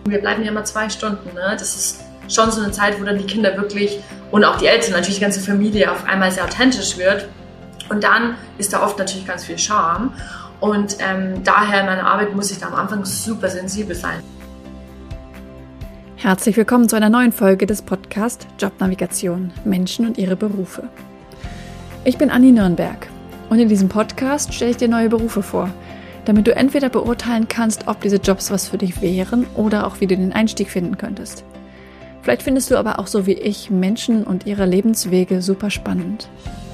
Wir bleiben ja immer 2 Stunden, ne? Das ist schon so eine Zeit, wo dann die Kinder wirklich und auch die Eltern, natürlich die ganze Familie auf einmal sehr authentisch wird. Und dann ist da oft natürlich ganz viel Charme. Und daher in meiner Arbeit muss ich da am Anfang super sensibel sein. Herzlich willkommen zu einer neuen Folge des Podcasts Jobnavigation – Menschen und ihre Berufe. Ich bin Anni Nürnberg und in diesem Podcast stelle ich dir neue Berufe vor, damit du entweder beurteilen kannst, ob diese Jobs was für dich wären oder auch wie du den Einstieg finden könntest. Vielleicht findest du aber auch so wie ich Menschen und ihre Lebenswege super spannend.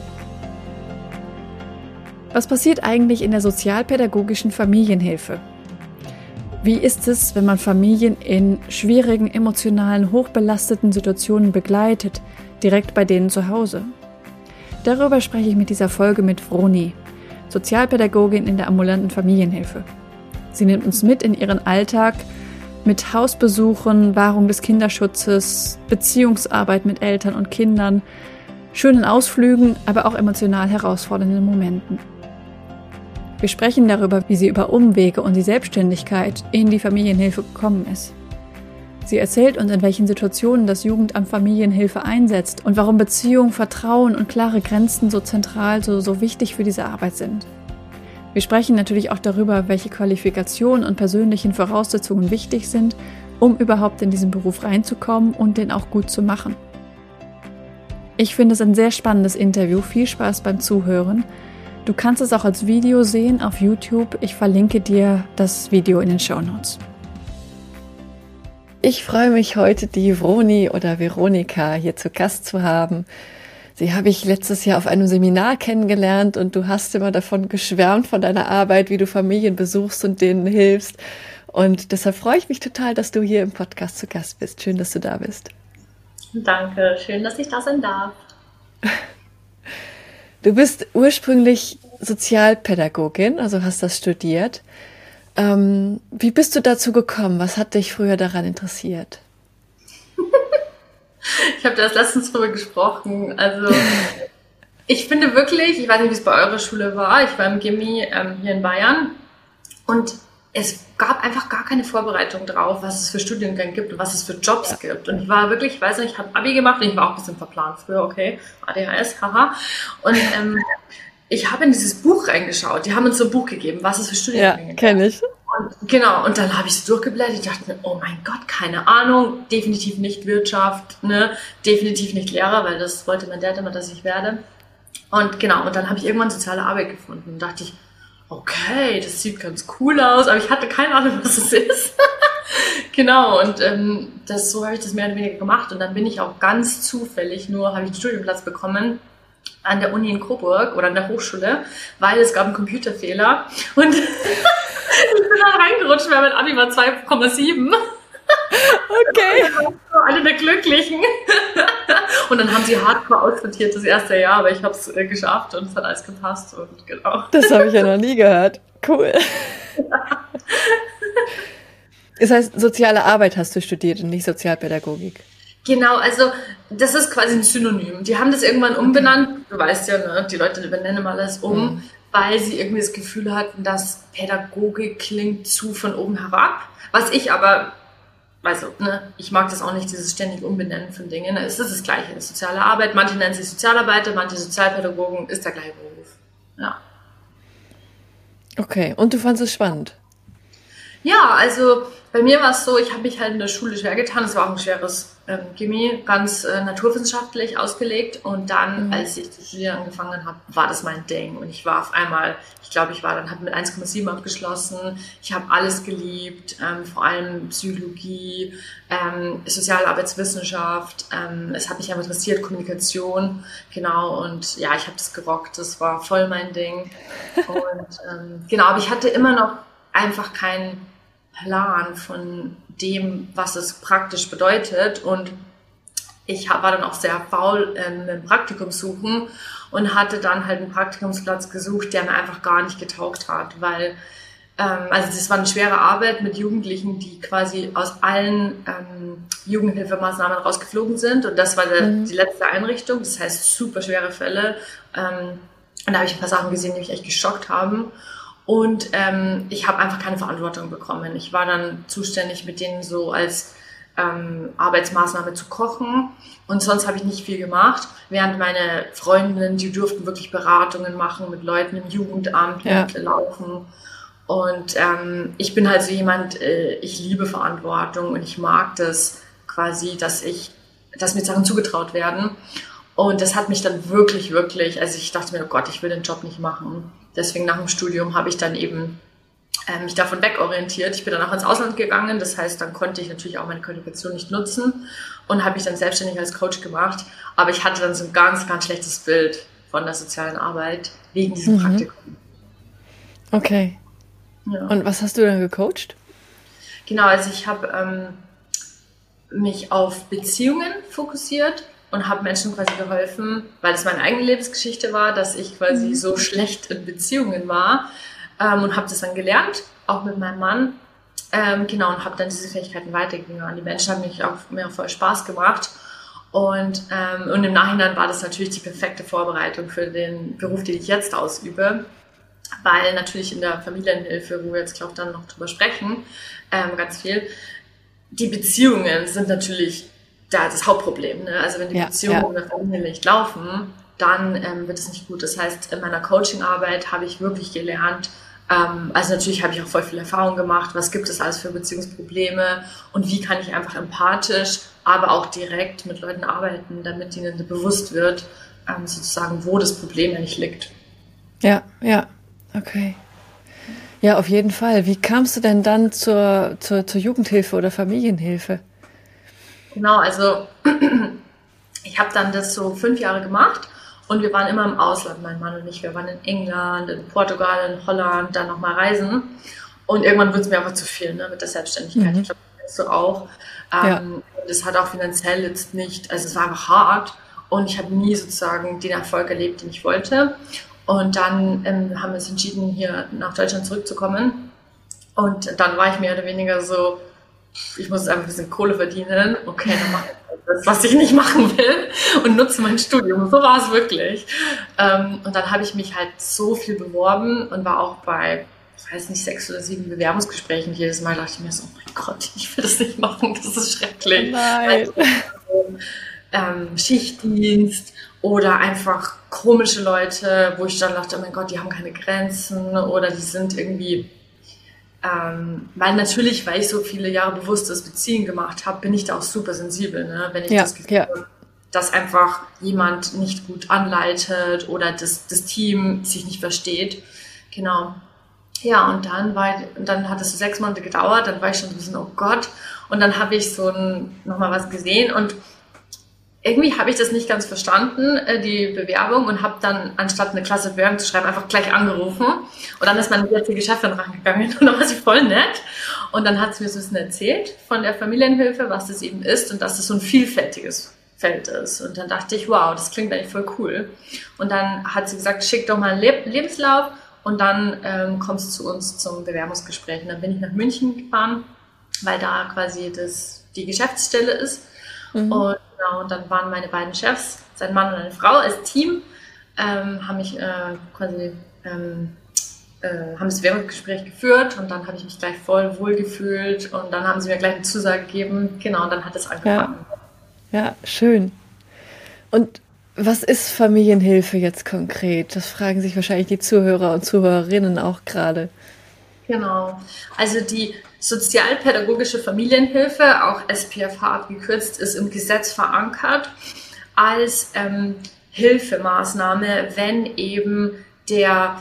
Was passiert eigentlich in der sozialpädagogischen Familienhilfe? Wie ist es, wenn man Familien in schwierigen, emotionalen, hochbelasteten Situationen begleitet, direkt bei denen zu Hause? Darüber spreche ich mit dieser Folge mit Vroni, Sozialpädagogin in der ambulanten Familienhilfe. Sie nimmt uns mit in ihren Alltag mit Hausbesuchen, Wahrung des Kinderschutzes, Beziehungsarbeit mit Eltern und Kindern, schönen Ausflügen, aber auch emotional herausfordernden Momenten. Wir sprechen darüber, wie sie über Umwege und die Selbstständigkeit in die Familienhilfe gekommen ist. Sie erzählt uns, in welchen Situationen das Jugendamt Familienhilfe einsetzt und warum Beziehung, Vertrauen und klare Grenzen so zentral, so wichtig für diese Arbeit sind. Wir sprechen natürlich auch darüber, welche Qualifikationen und persönlichen Voraussetzungen wichtig sind, um überhaupt in diesen Beruf reinzukommen und den auch gut zu machen. Ich finde es ein sehr spannendes Interview. Viel Spaß beim Zuhören. Du kannst es auch als Video sehen auf YouTube. Ich verlinke dir das Video in den Shownotes. Ich freue mich heute, die Vroni oder Veronika hier zu Gast zu haben. Sie habe ich letztes Jahr auf einem Seminar kennengelernt und du hast immer davon geschwärmt, von deiner Arbeit, wie du Familien besuchst und denen hilfst. Und deshalb freue ich mich total, dass du hier im Podcast zu Gast bist. Schön, dass du da bist. Danke, schön, dass ich da sein darf. Du bist ursprünglich Sozialpädagogin, also hast das studiert. Wie bist du dazu gekommen? Was hat dich früher daran interessiert? Ich habe da letztens drüber gesprochen. Also ich finde wirklich, ich weiß nicht, wie es bei eurer Schule war, ich war im Gimmi hier in Bayern und es gab einfach gar keine Vorbereitung drauf, was es für Studiengänge gibt und was es für Jobs gibt. Und ich war wirklich, ich weiß nicht, ich habe Abi gemacht und ich war auch ein bisschen verplant früher, okay, ADHS, haha. Und ich habe in dieses Buch reingeschaut. Die haben uns so ein Buch gegeben, was es für Studiengänge gibt. Ja, kenne ich. Und, genau, und dann habe ich es durchgeblättert. Ich dachte mir, oh mein Gott, keine Ahnung, definitiv nicht Wirtschaft, ne, definitiv nicht Lehrer, weil das wollte mein Dad immer, dass ich werde. Und genau, und dann habe ich irgendwann soziale Arbeit gefunden und dachte ich, okay, das sieht ganz cool aus, aber ich hatte keine Ahnung, was es ist. Genau, und so habe ich das mehr oder weniger gemacht. Und dann bin ich auch ganz zufällig habe ich einen Studienplatz bekommen an der Uni in Coburg oder an der Hochschule, weil es gab einen Computerfehler. Und ich bin dann reingerutscht, weil mein Abi war 2,7. Okay. Alle der Glücklichen. Und dann haben sie hardcore aussortiert das erste Jahr, aber ich habe es geschafft und es hat alles gepasst. Und genau. Das habe ich ja noch nie gehört. Cool. Das heißt, soziale Arbeit hast du studiert und nicht Sozialpädagogik. Genau, also das ist quasi ein Synonym. Die haben das irgendwann umbenannt. Du weißt ja, ne, die Leute benennen alles weil sie irgendwie das Gefühl hatten, dass Pädagogik klingt zu von oben herab. Was ich aber, also, ne, ich mag das auch nicht, dieses ständig Umbenennen von Dingen. Es ist das Gleiche, soziale Arbeit. Manche nennen sich Sozialarbeiter, manche Sozialpädagogen, ist der gleiche Beruf. Ja. Okay, und du fandest es spannend? Ja, also bei mir war es so, ich habe mich halt in der Schule schwer getan. Es war auch ein schweres Gimmi, ganz naturwissenschaftlich ausgelegt. Und dann, als ich zu studieren angefangen habe, war das mein Ding. Und ich war auf einmal, habe mit 1,7 abgeschlossen. Ich habe alles geliebt, vor allem Psychologie, Sozialarbeitswissenschaft. Es hat mich einfach interessiert, Kommunikation, genau. Und ja, ich habe das gerockt. Das war voll mein Ding. Und genau, aber ich hatte immer noch einfach keinen Plan von dem, was es praktisch bedeutet, und ich war dann auch sehr faul im Praktikum suchen und hatte dann halt einen Praktikumsplatz gesucht, der mir einfach gar nicht getaugt hat, weil also das war eine schwere Arbeit mit Jugendlichen, die quasi aus allen Jugendhilfemaßnahmen rausgeflogen sind, und das war die letzte Einrichtung, das heißt super schwere Fälle, und da habe ich ein paar Sachen gesehen, die mich echt geschockt haben. Und ich habe einfach keine Verantwortung bekommen. Ich war dann zuständig, mit denen so als Arbeitsmaßnahme zu kochen. Und sonst habe ich nicht viel gemacht. Während meine Freundinnen, die durften wirklich Beratungen machen mit Leuten im Jugendamt, laufen. Und ich bin halt so jemand, ich liebe Verantwortung und ich mag das quasi, dass mir Sachen zugetraut werden. Und das hat mich dann wirklich, also ich dachte mir, oh Gott, ich will den Job nicht machen. Deswegen nach dem Studium habe ich dann eben mich davon wegorientiert. Ich bin dann auch ins Ausland gegangen, das heißt, dann konnte ich natürlich auch meine Qualifikation nicht nutzen und habe mich dann selbstständig als Coach gemacht. Aber ich hatte dann so ein ganz, ganz schlechtes Bild von der sozialen Arbeit wegen diesem Praktikum. Okay. Ja. Und was hast du dann gecoacht? Genau, also ich habe mich auf Beziehungen fokussiert und habe Menschen quasi geholfen, weil es meine eigene Lebensgeschichte war, dass ich quasi so schlecht in Beziehungen war und habe das dann gelernt, auch mit meinem Mann. Genau, und habe dann diese Fähigkeiten weitergegeben. Die Menschen haben mir auch voll Spaß gemacht. Und im Nachhinein war das natürlich die perfekte Vorbereitung für den Beruf, den ich jetzt ausübe. Weil natürlich in der Familienhilfe, wo wir jetzt, glaube ich, dann noch drüber sprechen, ganz viel, die Beziehungen sind natürlich das Hauptproblem. Ne? Also wenn die Beziehungen in der Familie nicht laufen, dann wird es nicht gut. Das heißt, in meiner Coachingarbeit habe ich wirklich gelernt, also natürlich habe ich auch voll viel Erfahrung gemacht, was gibt es alles für Beziehungsprobleme und wie kann ich einfach empathisch, aber auch direkt mit Leuten arbeiten, damit ihnen bewusst wird, sozusagen, wo das Problem eigentlich liegt. Ja, okay. Ja, auf jeden Fall. Wie kamst du denn dann zur Jugendhilfe oder Familienhilfe? Genau, also ich habe dann das so 5 Jahre gemacht und wir waren immer im Ausland, mein Mann und ich. Wir waren in England, in Portugal, in Holland, dann nochmal reisen. Und irgendwann wird es mir einfach zu viel, ne, mit der Selbstständigkeit. Ich glaube, das kennst du auch. Das hat auch finanziell jetzt nicht, also es war einfach hart und ich habe nie sozusagen den Erfolg erlebt, den ich wollte. Und dann haben wir uns entschieden, hier nach Deutschland zurückzukommen. Und dann war ich mehr oder weniger so, ich muss jetzt einfach ein bisschen Kohle verdienen. Okay, dann mache ich das, was ich nicht machen will und nutze mein Studium. So war es wirklich. Und dann habe ich mich halt so viel beworben und war auch bei, ich weiß nicht, 6 oder 7 Bewerbungsgesprächen. Jedes Mal dachte ich mir so, oh mein Gott, ich will das nicht machen, das ist schrecklich. Nein. Also, Schichtdienst oder einfach komische Leute, wo ich dann dachte, oh mein Gott, die haben keine Grenzen oder die sind irgendwie... weil natürlich, weil ich so viele Jahre bewusstes Beziehen gemacht habe, bin ich da auch super sensibel, ne? Wenn ich das Gefühl habe, dass einfach jemand nicht gut anleitet oder das Team sich nicht versteht. Genau. Ja, und dann hat es so 6 Monate gedauert, dann war ich schon so ein bisschen, oh Gott. Und dann habe ich nochmal was gesehen und irgendwie habe ich das nicht ganz verstanden, die Bewerbung, und habe dann, anstatt eine klasse Bewerbung zu schreiben, einfach gleich angerufen. Und dann ist meine jetzige Chefin rangegangen und dann war sie voll nett. Und dann hat sie mir so ein bisschen erzählt von der Familienhilfe, was das eben ist und dass es so ein vielfältiges Feld ist. Und dann dachte ich, wow, das klingt eigentlich voll cool. Und dann hat sie gesagt, schick doch mal einen Lebenslauf und dann kommst du zu uns zum Bewerbungsgespräch. Und dann bin ich nach München gefahren, weil da quasi die Geschäftsstelle ist. Und dann waren meine beiden Chefs, sein Mann und eine Frau als Team, haben mich haben das Bewerbungsgespräch geführt und dann habe ich mich gleich voll wohl gefühlt und dann haben sie mir gleich eine Zusage gegeben. Genau, und dann hat es angefangen. Ja, schön. Und was ist Familienhilfe jetzt konkret? Das fragen sich wahrscheinlich die Zuhörer und Zuhörerinnen auch gerade. Genau, also die sozialpädagogische Familienhilfe, auch SPFH abgekürzt, ist im Gesetz verankert als Hilfemaßnahme, wenn eben der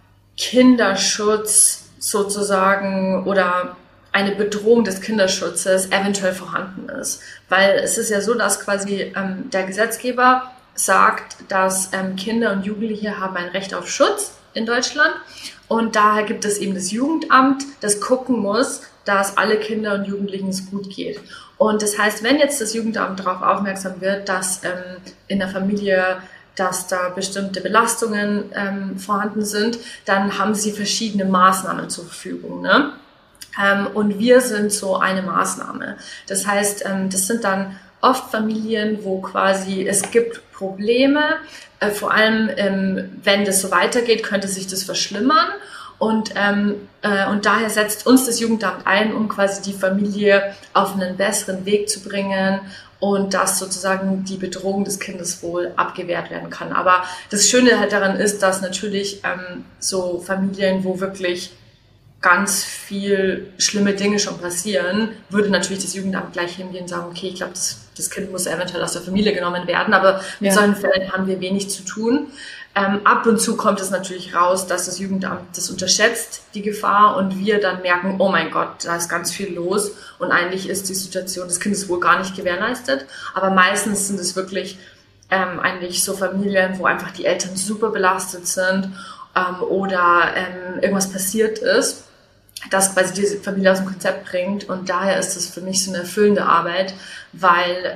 Kinderschutz sozusagen oder eine Bedrohung des Kinderschutzes eventuell vorhanden ist. Weil es ist ja so, dass quasi der Gesetzgeber sagt, dass Kinder und Jugendliche haben ein Recht auf Schutz in Deutschland. Und daher gibt es eben das Jugendamt, das gucken muss, dass alle Kinder und Jugendlichen es gut geht. Und das heißt, wenn jetzt das Jugendamt darauf aufmerksam wird, dass in der Familie, dass da bestimmte Belastungen vorhanden sind, dann haben sie verschiedene Maßnahmen zur Verfügung, ne? Und wir sind so eine Maßnahme. Das heißt, das sind dann oft Familien, wo quasi es gibt Probleme, vor allem wenn das so weitergeht, könnte sich das verschlimmern. Und daher setzt uns das Jugendamt ein, um quasi die Familie auf einen besseren Weg zu bringen und dass sozusagen die Bedrohung des Kindes wohl abgewehrt werden kann. Aber das Schöne halt daran ist, dass natürlich so Familien, wo wirklich ganz viel schlimme Dinge schon passieren, würde natürlich das Jugendamt gleich hingehen und sagen, okay, ich glaube, das Kind muss eventuell aus der Familie genommen werden, aber mit solchen Fällen haben wir wenig zu tun. Ab und zu kommt es natürlich raus, dass das Jugendamt das unterschätzt, die Gefahr, und wir dann merken, oh mein Gott, da ist ganz viel los und eigentlich ist die Situation des Kindes wohl gar nicht gewährleistet. Aber meistens sind es wirklich eigentlich so Familien, wo einfach die Eltern super belastet sind oder irgendwas passiert ist, das quasi diese Familie aus dem Konzept bringt. Und daher ist es für mich so eine erfüllende Arbeit, weil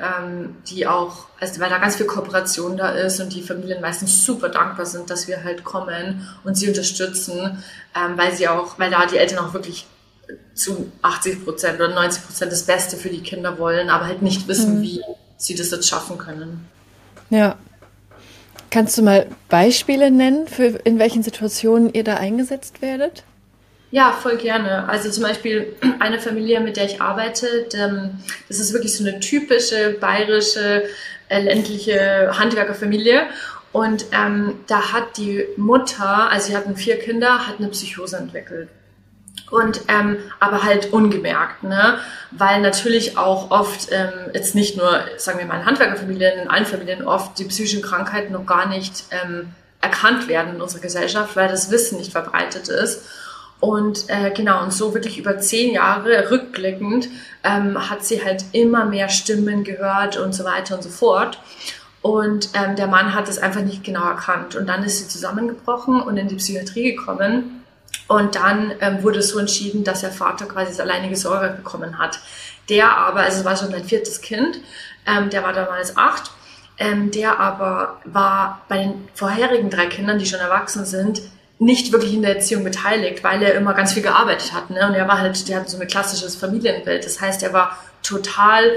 weil da ganz viel Kooperation da ist und die Familien meistens super dankbar sind, dass wir halt kommen und sie unterstützen, weil da die Eltern auch wirklich zu 80% oder 90% das Beste für die Kinder wollen, aber halt nicht wissen, wie sie das jetzt schaffen können. Ja. Kannst du mal Beispiele nennen, in welchen Situationen ihr da eingesetzt werdet? Ja, voll gerne. Also zum Beispiel eine Familie, mit der ich arbeite, das ist wirklich so eine typische bayerische, ländliche Handwerkerfamilie. Und da hat die Mutter, also sie hatten 4 Kinder, hat eine Psychose entwickelt. Und aber halt ungemerkt, ne? Weil natürlich auch oft jetzt nicht nur, sagen wir mal, in Handwerkerfamilien, in allen Familien oft die psychischen Krankheiten noch gar nicht erkannt werden in unserer Gesellschaft, weil das Wissen nicht verbreitet ist. Und und so wirklich über 10 Jahre rückblickend hat sie halt immer mehr Stimmen gehört und so weiter und so fort. Und der Mann hat es einfach nicht genau erkannt. Und dann ist sie zusammengebrochen und in die Psychiatrie gekommen. Und dann wurde es so entschieden, dass der Vater quasi das alleinige Sorge bekommen hat. Der aber, also es war schon sein 4. Kind, der war damals 8, der aber war bei den vorherigen 3 Kindern, die schon erwachsen sind, nicht wirklich in der Erziehung beteiligt, weil er immer ganz viel gearbeitet hat. Ne? Und der hatte so ein klassisches Familienbild. Das heißt, er war total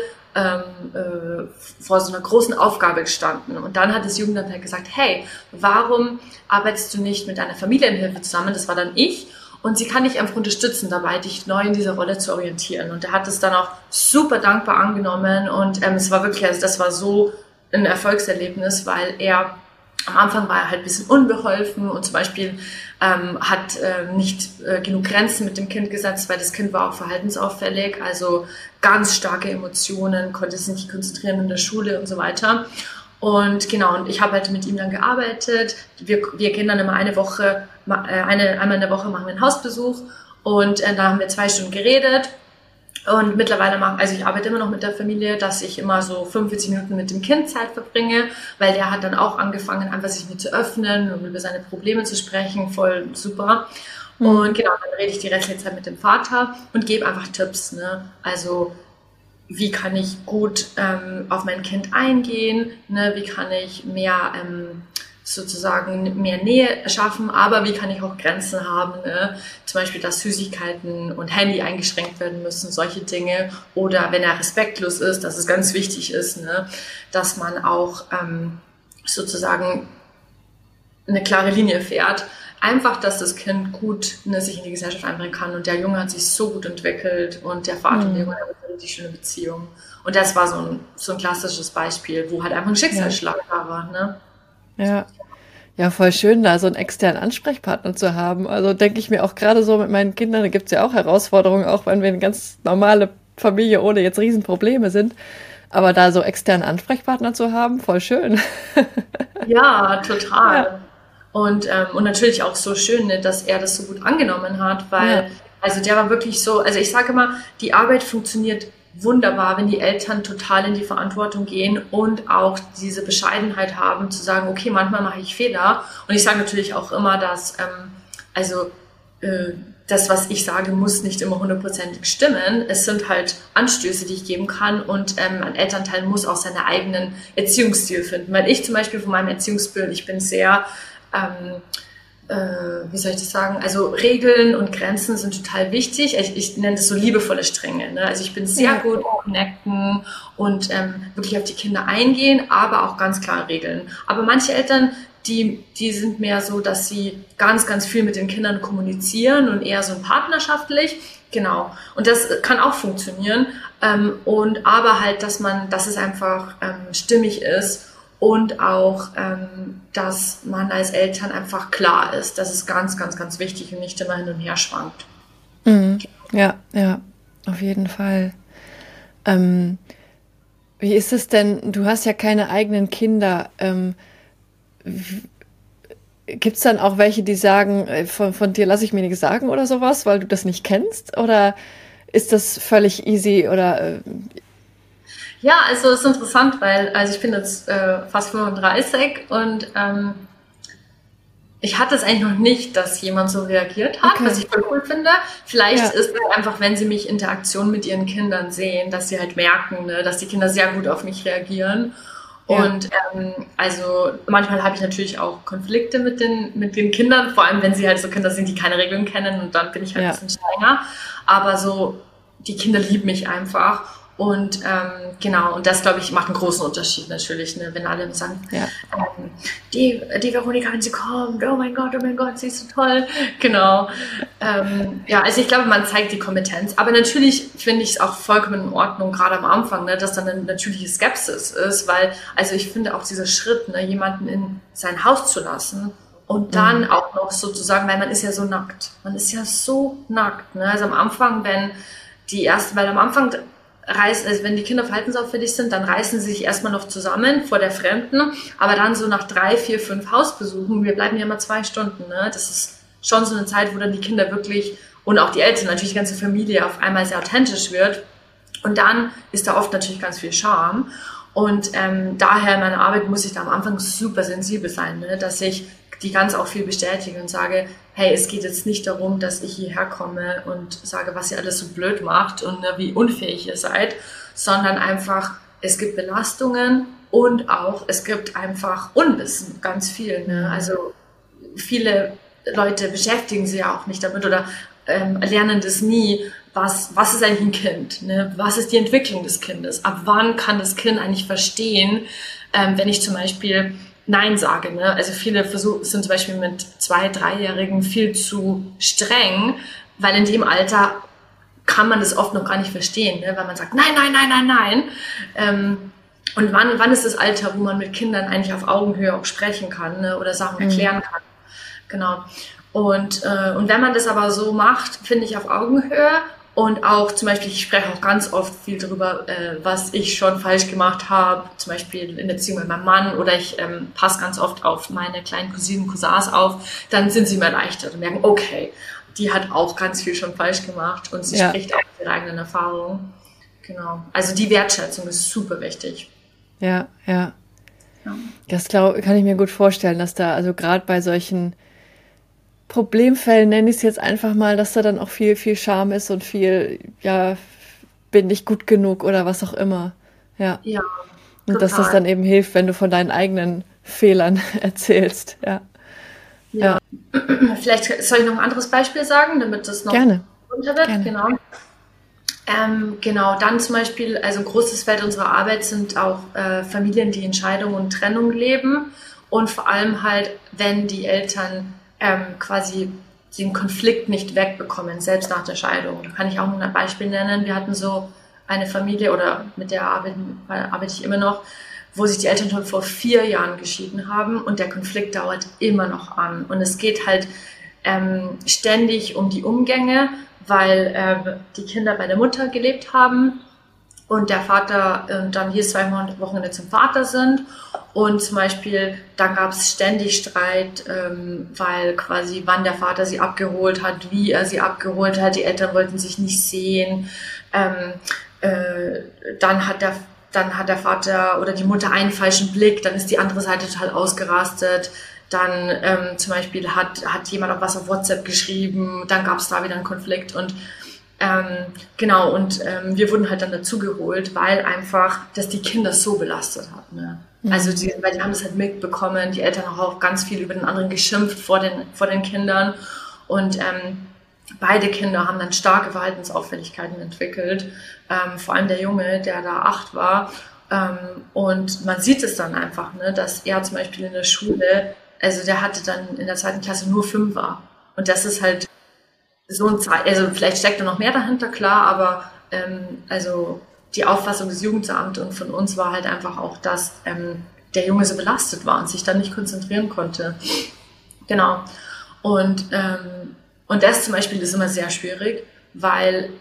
vor so einer großen Aufgabe gestanden. Und dann hat das Jugendamt halt gesagt, hey, warum arbeitest du nicht mit einer Familienhilfe zusammen? Das war dann ich. Und sie kann dich einfach unterstützen dabei, dich neu in dieser Rolle zu orientieren. Und er hat es dann auch super dankbar angenommen. Und es war wirklich, also das war so ein Erfolgserlebnis, weil am Anfang war er halt ein bisschen unbeholfen und zum Beispiel hat nicht genug Grenzen mit dem Kind gesetzt, weil das Kind war auch verhaltensauffällig, also ganz starke Emotionen, konnte sich nicht konzentrieren in der Schule und so weiter. Und ich habe halt mit ihm dann gearbeitet. Wir gehen dann immer einmal in der Woche machen wir einen Hausbesuch und da haben wir 2 Stunden geredet. Und mittlerweile ich arbeite immer noch mit der Familie, dass ich immer so 45 Minuten mit dem Kind Zeit verbringe, weil der hat dann auch angefangen, einfach sich mir zu öffnen und über seine Probleme zu sprechen, voll super. Und dann rede ich die restliche Zeit mit dem Vater und gebe einfach Tipps, ne? Also, wie kann ich gut auf mein Kind eingehen, ne? Wie kann ich mehr sozusagen mehr Nähe schaffen, aber wie kann ich auch Grenzen haben, ne? Zum Beispiel, dass Süßigkeiten und Handy eingeschränkt werden müssen, solche Dinge, oder wenn er respektlos ist, dass es ganz wichtig ist, ne? Dass man auch sozusagen eine klare Linie fährt, einfach, dass das Kind gut sich in die Gesellschaft einbringen kann, und der Junge hat sich so gut entwickelt und der Vater und der Junge haben eine richtig schöne Beziehung, und das war so ein klassisches Beispiel, wo halt einfach ein Schicksalsschlag da war, ne? Ja. Ja, voll schön, da so einen externen Ansprechpartner zu haben. Also denke ich mir auch gerade so mit meinen Kindern, da gibt's ja auch Herausforderungen, auch wenn wir eine ganz normale Familie ohne jetzt Riesenprobleme sind. Aber da so externen Ansprechpartner zu haben, voll schön. Ja, total. Ja. Und natürlich auch so schön, ne, dass er das so gut angenommen hat, weil, also der war wirklich so, also ich sage immer, die Arbeit funktioniert wunderbar, wenn die Eltern total in die Verantwortung gehen und auch diese Bescheidenheit haben, zu sagen, okay, manchmal mache ich Fehler. Und ich sage natürlich auch immer, dass das, was ich sage, muss nicht immer 100% stimmen. Es sind halt Anstöße, die ich geben kann, und ein Elternteil muss auch seinen eigenen Erziehungsstil finden. Weil ich zum Beispiel von meinem Erziehungsstil, ich bin sehr wie soll ich das sagen, also Regeln und Grenzen sind total wichtig. Ich nenne das so liebevolle Stränge, ne? Also ich bin sehr gut connecten und wirklich auf die Kinder eingehen, aber auch ganz klare Regeln. Aber manche Eltern, die sind mehr so, dass sie ganz, ganz viel mit den Kindern kommunizieren und eher so partnerschaftlich. Genau. Und das kann auch funktionieren. Aber halt, dass es einfach stimmig ist und auch, dass man als Eltern einfach klar ist. Das ist ganz, ganz, ganz wichtig und nicht immer hin und her schwankt. Mhm. Ja, auf jeden Fall. Wie ist es denn? Du hast ja keine eigenen Kinder. Gibt es dann auch welche, die sagen, von dir lasse ich mir nichts sagen oder sowas, weil du das nicht kennst? Oder ist das völlig easy? Oder Ja, also es ist interessant, weil ich bin jetzt fast 35 und ich hatte es eigentlich noch nicht, dass jemand so reagiert hat, was ich voll cool finde. Vielleicht ist es einfach, wenn sie mich Interaktion mit ihren Kindern sehen, dass sie halt merken, ne, dass die Kinder sehr gut auf mich reagieren. Und also manchmal habe ich natürlich auch Konflikte mit den Kindern, vor allem wenn sie halt so Kinder sind, die keine Regeln kennen, und dann bin ich halt ein bisschen strenger. Aber so, die Kinder lieben mich einfach. Und genau, und das, glaube ich, macht einen großen Unterschied natürlich, ne? Wenn alle sagen, die Veronika, wenn sie kommt, oh mein Gott, sie ist so toll. Genau. Also ich glaube, man zeigt die Kompetenz. Aber natürlich finde ich es auch vollkommen in Ordnung, gerade am Anfang, ne, dass dann eine natürliche Skepsis ist, weil, also ich finde auch dieser Schritt, ne, jemanden in sein Haus zu lassen und dann auch noch sozusagen, weil man ist ja so nackt. Man ist ja so nackt. Ne? Also am Anfang, wenn die Kinder verhaltensauffällig sind, dann reißen sie sich erstmal noch zusammen vor der Fremden, aber dann so nach 3, 4, 5 Hausbesuchen, wir bleiben ja immer 2 Stunden, ne? Das ist schon so eine Zeit, wo dann die Kinder wirklich und auch die Eltern, natürlich die ganze Familie auf einmal sehr authentisch wird, und dann ist da oft natürlich ganz viel Charme, und daher in meiner Arbeit muss ich da am Anfang super sensibel sein, ne? Dass ich die ganz auch viel bestätige und sage, hey, es geht jetzt nicht darum, dass ich hierher komme und sage, was ihr alles so blöd macht und wie unfähig ihr seid, sondern einfach, es gibt Belastungen und auch, es gibt einfach Unwissen, ganz viel. Ne? Also viele Leute beschäftigen sich ja auch nicht damit oder lernen das nie, was ist eigentlich ein Kind? Ne? Was ist die Entwicklung des Kindes? Ab wann kann das Kind eigentlich verstehen, wenn ich zum Beispiel Nein sage, ne? Also viele sind zum Beispiel mit 2-, 3-Jährigen viel zu streng, weil in dem Alter kann man das oft noch gar nicht verstehen, ne? Weil man sagt, nein, nein, nein, nein, nein. Und wann ist das Alter, wo man mit Kindern eigentlich auf Augenhöhe auch sprechen kann, ne? Oder Sachen erklären kann. Genau. Und wenn man das aber so macht, finde ich, auf Augenhöhe. Und auch zum Beispiel, ich spreche auch ganz oft viel darüber, was ich schon falsch gemacht habe, zum Beispiel in der Beziehung mit meinem Mann, oder ich passe ganz oft auf meine kleinen Cousinen, Cousins auf, dann sind sie mir erleichtert und merken, okay, die hat auch ganz viel schon falsch gemacht und sie spricht auch aus ihrer eigenen Erfahrung. Genau. Also die Wertschätzung ist super wichtig. Ja. Das kann ich mir gut vorstellen, dass da, also gerade bei solchen Problemfällen, nenne ich es jetzt einfach mal, dass da dann auch viel, viel Scham ist und viel, bin ich gut genug oder was auch immer. Ja. Und total. Dass das dann eben hilft, wenn du von deinen eigenen Fehlern erzählst. Ja. Vielleicht soll ich noch ein anderes Beispiel sagen, damit das noch runter wird. Gerne. Genau, dann zum Beispiel, also ein großes Feld unserer Arbeit sind auch Familien, die in Scheidung und Trennung leben, und vor allem halt, wenn die Eltern quasi den Konflikt nicht wegbekommen, selbst nach der Scheidung. Da kann ich auch noch ein Beispiel nennen. Wir hatten so eine Familie, oder mit der arbeite ich immer noch, wo sich die Eltern schon vor 4 Jahren geschieden haben und der Konflikt dauert immer noch an. Und es geht halt ständig um die Umgänge, weil die Kinder bei der Mutter gelebt haben und der Vater dann hier 2 Wochenende zum Vater sind. Und zum Beispiel, da gab es ständig Streit, weil quasi wann der Vater sie abgeholt hat, wie er sie abgeholt hat. Die Eltern wollten sich nicht sehen. Dann hat der Vater oder die Mutter einen falschen Blick, dann ist die andere Seite total ausgerastet. Dann zum Beispiel hat jemand auch was auf WhatsApp geschrieben, dann gab es da wieder einen Konflikt und genau, und wir wurden halt dann dazugeholt, weil einfach das die Kinder so belastet hat. Ne? Also weil die haben das halt mitbekommen, die Eltern haben auch ganz viel über den anderen geschimpft vor den Kindern, und beide Kinder haben dann starke Verhaltensauffälligkeiten entwickelt, vor allem der Junge, der da 8 war, und man sieht es dann einfach, ne, dass er zum Beispiel in der Schule also der hatte dann in der 2. Klasse nur Fünfer. Und das ist halt so ein Zeichen, also vielleicht steckt da noch mehr dahinter, klar, aber also die Auffassung des Jugendamts und von uns war halt einfach auch, dass der Junge so belastet war und sich dann nicht konzentrieren konnte. Genau. Und das zum Beispiel ist immer sehr schwierig, weil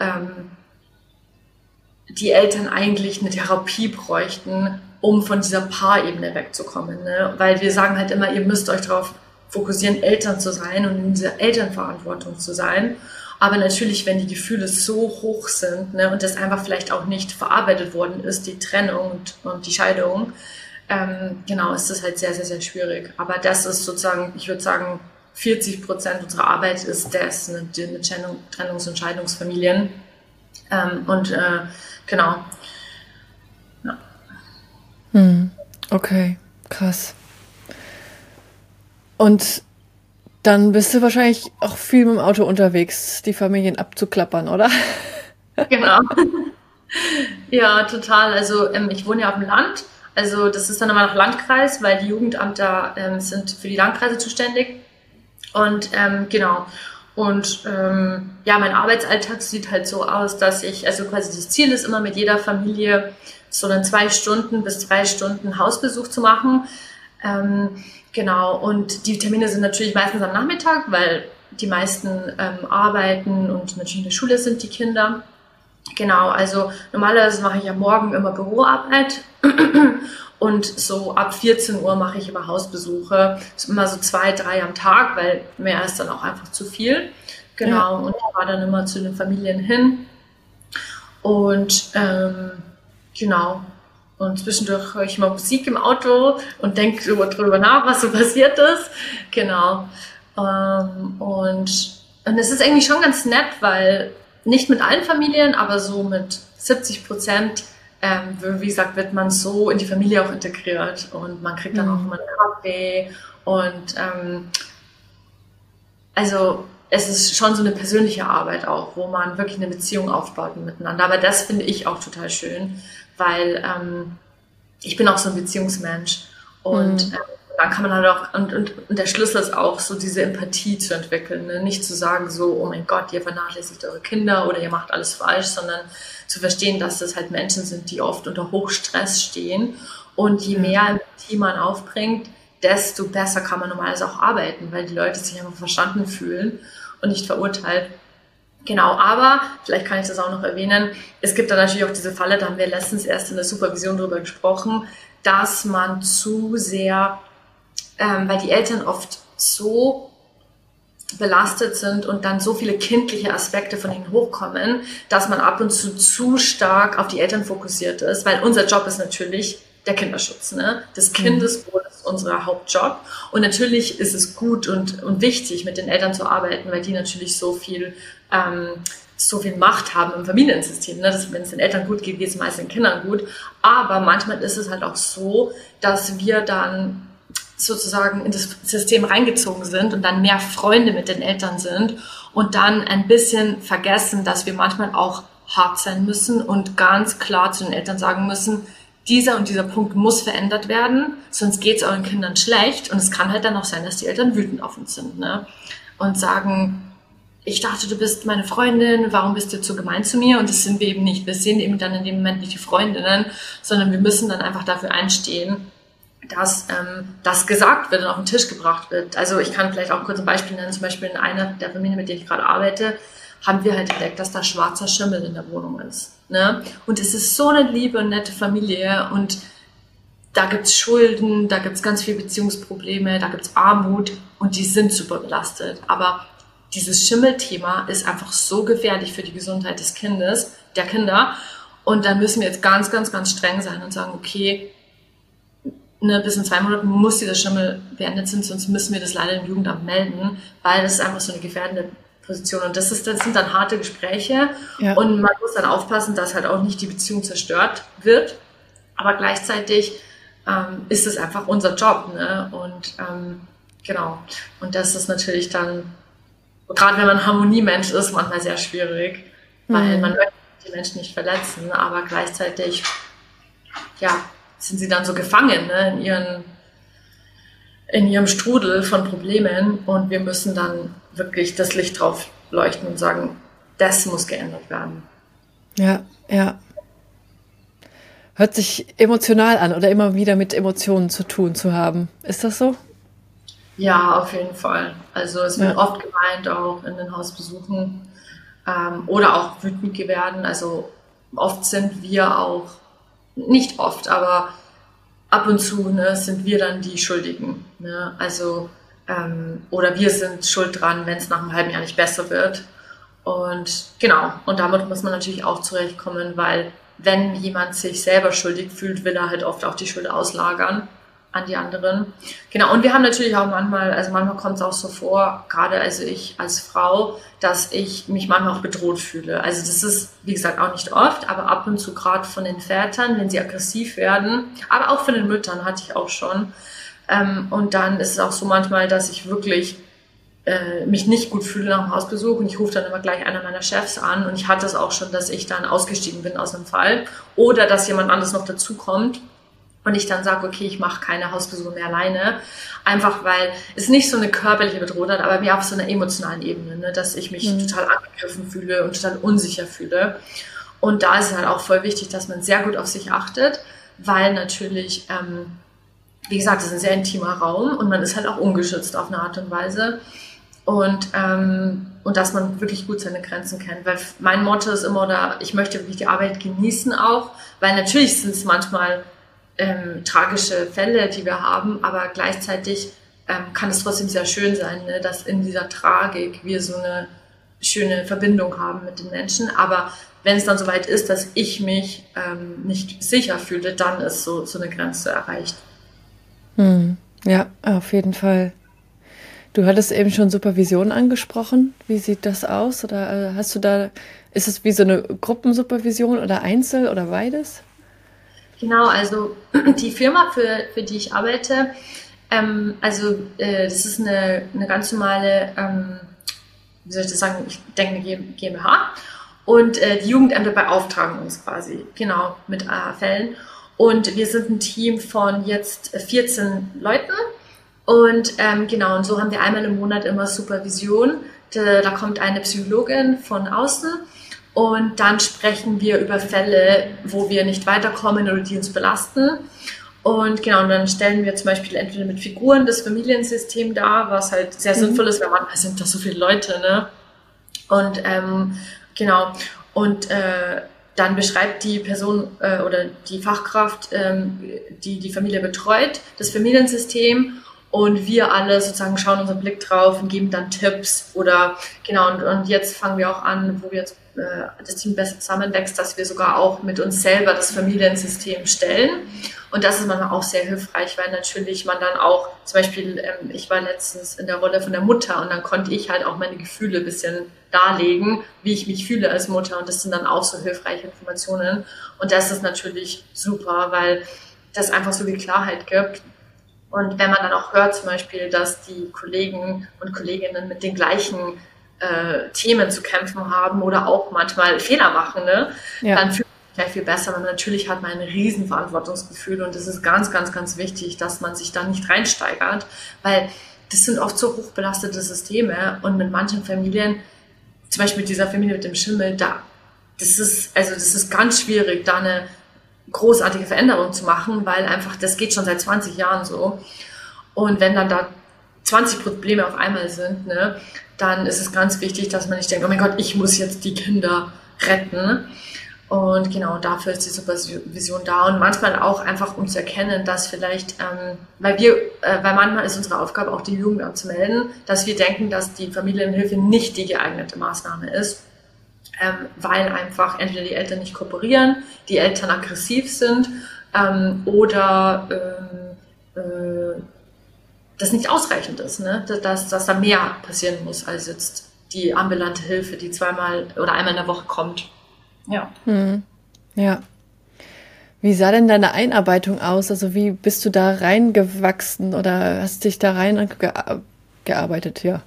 die Eltern eigentlich eine Therapie bräuchten, um von dieser Paarebene wegzukommen. Ne? Weil wir sagen halt immer, ihr müsst euch darauf fokussieren, Eltern zu sein und in dieser Elternverantwortung zu sein. Aber natürlich, wenn die Gefühle so hoch sind, ne, und das einfach vielleicht auch nicht verarbeitet worden ist, die Trennung und die Scheidung, genau, ist das halt sehr, sehr, sehr schwierig. Aber das ist sozusagen, ich würde sagen, 40% unserer Arbeit ist das mit Trennungs- und Scheidungsfamilien. Genau. Ja. Okay, krass. Und dann bist du wahrscheinlich auch viel mit dem Auto unterwegs, die Familien abzuklappern, oder? Genau. Ja, total. Also ich wohne ja auf dem Land. Also das ist dann immer nach Landkreis, weil die Jugendämter sind für die Landkreise zuständig. Und genau. Und ja, mein Arbeitsalltag sieht halt so aus, dass also quasi das Ziel ist immer mit jeder Familie so einen 2 Stunden bis 3 Stunden Hausbesuch zu machen. Genau, und die Termine sind natürlich meistens am Nachmittag, weil die meisten arbeiten und natürlich in der Schule sind die Kinder. Genau, also normalerweise mache ich am Morgen immer Büroarbeit und so ab 14 Uhr mache ich immer Hausbesuche. Immer so 2, 3 am Tag, weil mehr ist dann auch einfach zu viel. Genau, ja. Und ich fahre dann immer zu den Familien hin. Und genau. Und zwischendurch höre ich mal Musik im Auto und denke drüber nach, was so passiert ist. Genau. Und es ist eigentlich schon ganz nett, weil nicht mit allen Familien, aber so mit 70%, wie gesagt, wird man so in die Familie auch integriert. Und man kriegt dann auch immer einen Kaffee. Und also es ist schon so eine persönliche Arbeit auch, wo man wirklich eine Beziehung aufbaut miteinander. Aber das finde ich auch total schön, weil ich bin auch so ein Beziehungsmensch und dann kann man halt auch, und der Schlüssel ist auch so diese Empathie zu entwickeln, ne? Nicht zu sagen so, oh mein Gott, ihr vernachlässigt eure Kinder oder ihr macht alles falsch, sondern zu verstehen, dass das halt Menschen sind, die oft unter Hochstress stehen und je mehr Empathie man aufbringt, desto besser kann man normalerweise auch arbeiten, weil die Leute sich einfach verstanden fühlen und nicht verurteilt. Genau, aber vielleicht kann ich das auch noch erwähnen, es gibt da natürlich auch diese Falle, da haben wir letztens erst in der Supervision drüber gesprochen, dass man zu sehr, weil die Eltern oft so belastet sind und dann so viele kindliche Aspekte von ihnen hochkommen, dass man ab und zu stark auf die Eltern fokussiert ist, weil unser Job ist natürlich der Kinderschutz, ne? Das Kindeswohl ist unser Hauptjob und natürlich ist es gut und wichtig, mit den Eltern zu arbeiten, weil die natürlich so viel Macht haben im Familiensystem, ne? Wenn es den Eltern gut geht, geht es meist den Kindern gut, aber manchmal ist es halt auch so, dass wir dann sozusagen in das System reingezogen sind und dann mehr Freunde mit den Eltern sind und dann ein bisschen vergessen, dass wir manchmal auch hart sein müssen und ganz klar zu den Eltern sagen müssen, dieser und dieser Punkt muss verändert werden, sonst geht es euren Kindern schlecht und es kann halt dann auch sein, dass die Eltern wütend auf uns sind, ne? Und sagen, ich dachte, du bist meine Freundin, warum bist du jetzt so gemein zu mir? Und das sind wir eben nicht. Wir sind eben dann in dem Moment nicht die Freundinnen, sondern wir müssen dann einfach dafür einstehen, dass das gesagt wird und auf den Tisch gebracht wird. Also ich kann vielleicht auch kurz ein Beispiel nennen. Zum Beispiel in einer der Familien, mit denen ich gerade arbeite, haben wir halt entdeckt, dass da schwarzer Schimmel in der Wohnung ist. Ne? Und es ist so eine liebe und nette Familie und da gibt's Schulden, da gibt's ganz viele Beziehungsprobleme, da gibt's Armut und die sind super belastet. Aber dieses Schimmelthema ist einfach so gefährlich für die Gesundheit des Kindes, der Kinder. Und da müssen wir jetzt ganz, ganz, ganz streng sein und sagen, okay, ne, bis in 2 Monaten muss dieser Schimmel beendet sein, sonst müssen wir das leider im Jugendamt melden, weil das ist einfach so eine gefährdende Position. Und das sind dann harte Gespräche. Ja. Und man muss dann aufpassen, dass halt auch nicht die Beziehung zerstört wird. Aber gleichzeitig ist es einfach unser Job. Ne? Und genau. Und das ist natürlich dann, gerade wenn man Harmoniemensch ist, manchmal sehr schwierig, weil man möchte die Menschen nicht verletzen, aber gleichzeitig, ja, sind sie dann so gefangen, ne, in ihren in ihrem Strudel von Problemen und wir müssen dann wirklich das Licht drauf leuchten und sagen, das muss geändert werden. Ja, ja. Hört sich emotional an oder immer wieder mit Emotionen zu tun zu haben. Ist das so? Ja, auf jeden Fall. Also es wird oft geweint, auch in den Hausbesuchen oder auch wütend werden. Also oft sind wir auch, nicht oft, aber ab und zu sind wir dann die Schuldigen. Ne? Also oder wir sind schuld dran, wenn es nach einem halben Jahr nicht besser wird. Und genau, und damit muss man natürlich auch zurechtkommen, weil wenn jemand sich selber schuldig fühlt, will er halt oft auch die Schuld auslagern an die anderen. Genau, und wir haben natürlich auch manchmal kommt es auch so vor, gerade also ich als Frau, dass ich mich manchmal auch bedroht fühle. Also das ist, wie gesagt, auch nicht oft, aber ab und zu gerade von den Vätern, wenn sie aggressiv werden, aber auch von den Müttern hatte ich auch schon. Und dann ist es auch so manchmal, dass ich wirklich mich nicht gut fühle nach dem Hausbesuch und ich rufe dann immer gleich einer meiner Chefs an und ich hatte es auch schon, dass ich dann ausgestiegen bin aus einem Fall oder dass jemand anderes noch dazukommt und ich dann sage, okay, ich mache keine Hausbesuche mehr alleine, einfach weil es nicht so eine körperliche Bedrohung hat, aber mehr auf so einer emotionalen Ebene, ne, dass ich mich total angegriffen fühle und total unsicher fühle. Und da ist es halt auch voll wichtig, dass man sehr gut auf sich achtet, weil natürlich, wie gesagt, es ist ein sehr intimer Raum und man ist halt auch ungeschützt auf eine Art und Weise. Und dass man wirklich gut seine Grenzen kennt. Weil mein Motto ist immer, oder ich möchte wirklich die Arbeit genießen auch, weil natürlich sind es manchmal tragische Fälle, die wir haben, aber gleichzeitig kann es trotzdem sehr schön sein, ne, dass in dieser Tragik wir so eine schöne Verbindung haben mit den Menschen. Aber wenn es dann soweit ist, dass ich mich nicht sicher fühle, dann ist so eine Grenze erreicht. Ja, auf jeden Fall. Du hattest eben schon Supervision angesprochen. Wie sieht das aus? Oder hast du da, ist es wie so eine Gruppensupervision oder Einzel oder beides? Genau, also die Firma, für die ich arbeite, das ist eine ganz normale, wie soll ich das sagen, ich denke eine GmbH und die Jugendämter beauftragen uns quasi, genau, mit Fällen. Und wir sind ein Team von jetzt 14 Leuten. Und genau, und so haben wir einmal im Monat immer Supervision. Da kommt eine Psychologin von außen und dann sprechen wir über Fälle, wo wir nicht weiterkommen oder die uns belasten. Und genau, und dann stellen wir zum Beispiel entweder mit Figuren das Familiensystem dar, was halt sehr sinnvoll ist, weil manchmal sind da so viele Leute, ne? Und genau, und dann beschreibt die Person oder die Fachkraft, die Familie betreut, das Familiensystem. Und wir alle sozusagen schauen unseren Blick drauf und geben dann Tipps oder genau, und jetzt fangen wir auch an, wo wir jetzt das Team besser zusammenwächst, dass wir sogar auch mit uns selber das Familiensystem stellen. Und das ist manchmal auch sehr hilfreich, weil natürlich man dann auch, zum Beispiel, ich war letztens in der Rolle von der Mutter und dann konnte ich halt auch meine Gefühle ein bisschen darlegen, wie ich mich fühle als Mutter und das sind dann auch so hilfreiche Informationen. Und das ist natürlich super, weil das einfach so viel Klarheit gibt. Und wenn man dann auch hört zum Beispiel, dass die Kollegen und Kolleginnen mit den gleichen Themen zu kämpfen haben oder auch manchmal Fehler machen, ne? Ja. Dann fühlt man sich gleich viel besser, weil natürlich hat man ein riesen Verantwortungsgefühl und es ist ganz, ganz, ganz wichtig, dass man sich da nicht reinsteigert, weil das sind oft so hochbelastete Systeme und mit manchen Familien, zum Beispiel mit dieser Familie mit dem Schimmel, das ist ganz schwierig, da eine großartige Veränderung zu machen, weil einfach, das geht schon seit 20 Jahren so. Und wenn dann da 20 Probleme auf einmal sind, ne, dann ist es ganz wichtig, dass man nicht denkt, oh mein Gott, ich muss jetzt die Kinder retten. Und genau dafür ist die Supervision da. Und manchmal auch einfach, um zu erkennen, dass vielleicht, weil manchmal ist unsere Aufgabe auch die Jugend anzumelden, dass wir denken, dass die Familienhilfe nicht die geeignete Maßnahme ist. Weil einfach entweder die Eltern nicht kooperieren, die Eltern aggressiv sind oder das nicht ausreichend ist, ne? Dass da mehr passieren muss als jetzt die ambulante Hilfe, die zweimal oder einmal in der Woche kommt. Ja. Ja. Wie sah denn deine Einarbeitung aus? Also wie bist du da reingewachsen oder hast dich da rein gearbeitet? Ja.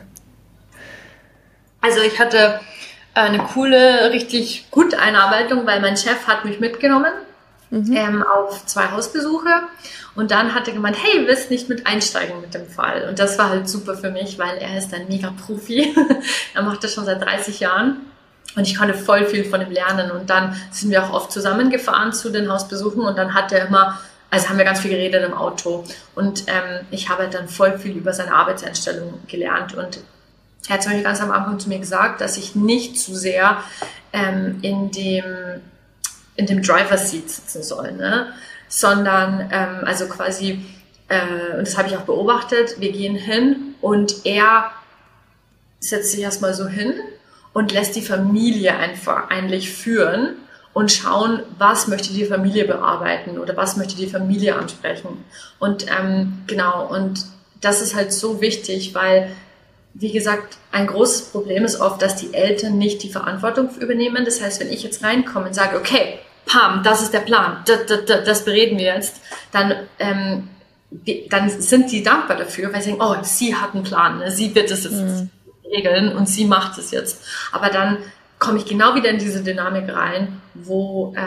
Also ich hatte eine coole, richtig gute Einarbeitung, weil mein Chef hat mich mitgenommen auf 2 Hausbesuche Und dann hat er gemeint, hey, willst nicht mit einsteigen mit dem Fall? Und das war halt super für mich, weil er ist ein mega Profi. Er macht das schon seit 30 Jahren. Und ich konnte voll viel von ihm lernen. Und dann sind wir auch oft zusammengefahren zu den Hausbesuchen. Und dann hat er immer, also haben wir ganz viel geredet im Auto. Und ich habe dann voll viel über seine Arbeitseinstellung gelernt. Und er hat zum Beispiel ganz am Anfang zu mir gesagt, dass ich nicht zu sehr in dem Driver's Seat sitzen soll, ne? Sondern also quasi, und das habe ich auch beobachtet, wir gehen hin und er setzt sich erstmal so hin und lässt die Familie einfach eigentlich führen und schauen, was möchte die Familie bearbeiten oder was möchte die Familie ansprechen. Und genau, und das ist halt so wichtig, weil, wie gesagt, ein großes Problem ist oft, dass die Eltern nicht die Verantwortung übernehmen. Das heißt, wenn ich jetzt reinkomme und sage, okay, Pam, das ist der Plan, das bereden wir jetzt, dann sind die dankbar dafür, weil sie sagen, oh, sie hat einen Plan, ne? Sie wird es jetzt regeln und sie macht es jetzt. Aber dann komme ich genau wieder in diese Dynamik rein, wo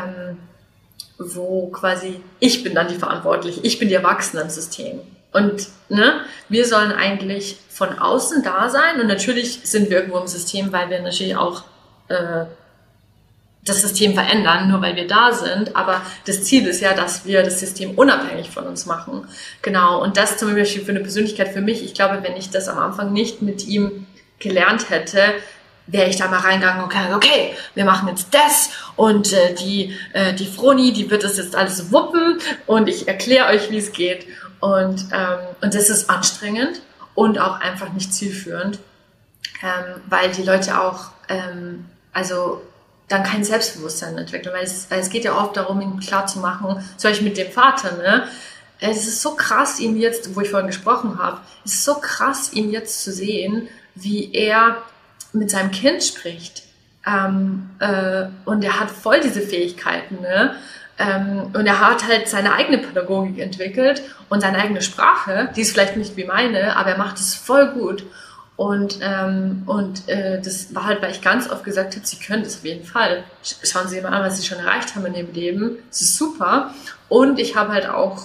quasi ich bin dann die Verantwortliche, ich bin die Erwachsene im System. Und ne, wir sollen eigentlich von außen da sein und natürlich sind wir irgendwo im System, weil wir natürlich auch das System verändern, nur weil wir da sind, aber das Ziel ist ja, dass wir das System unabhängig von uns machen. Genau, und das zum Beispiel für eine Persönlichkeit für mich, ich glaube, wenn ich das am Anfang nicht mit ihm gelernt hätte, wäre ich da mal reingegangen und gesagt, okay, wir machen jetzt das und die Froni, die wird das jetzt alles wuppen und ich erkläre euch, wie es geht. Und das ist anstrengend und auch einfach nicht zielführend, weil die Leute auch also dann kein Selbstbewusstsein entwickeln, weil es geht ja oft darum, ihm klar zu machen, zum Beispiel mit dem Vater, ne? Es ist so krass, ihn jetzt, wo ich vorhin gesprochen habe, es ist so krass, ihn jetzt zu sehen, wie er mit seinem Kind spricht. Und er hat voll diese Fähigkeiten, ne? Und er hat halt seine eigene Pädagogik entwickelt und seine eigene Sprache, die ist vielleicht nicht wie meine, aber er macht es voll gut. Und das war halt, weil ich ganz oft gesagt habe, sie können das auf jeden Fall. Schauen Sie mal an, was sie schon erreicht haben in ihrem Leben. Das ist super. Und ich habe halt auch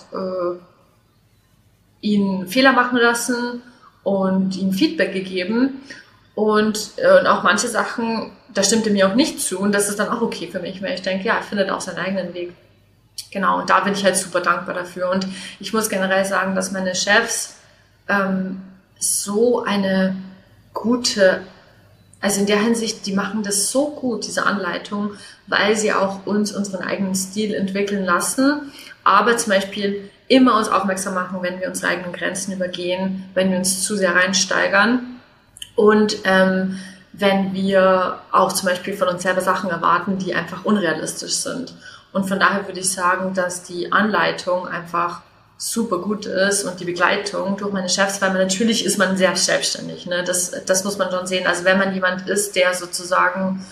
ihn Fehler machen lassen und ihm Feedback gegeben. Und auch manche Sachen, da stimmte mir auch nicht zu. Und das ist dann auch okay für mich, weil ich denke, ja, er findet auch seinen eigenen Weg. Genau, und da bin ich halt super dankbar dafür. Und ich muss generell sagen, dass meine Chefs so eine gute, also in der Hinsicht, die machen das so gut, diese Anleitung, weil sie auch uns unseren eigenen Stil entwickeln lassen, aber zum Beispiel immer uns aufmerksam machen, wenn wir unsere eigenen Grenzen übergehen, wenn wir uns zu sehr reinsteigern und wenn wir auch zum Beispiel von uns selber Sachen erwarten, die einfach unrealistisch sind. Und von daher würde ich sagen, dass die Anleitung einfach super gut ist und die Begleitung durch meine Chefs, weil natürlich ist man sehr selbstständig, ne? Das muss man schon sehen. Also wenn man jemand ist, der sozusagen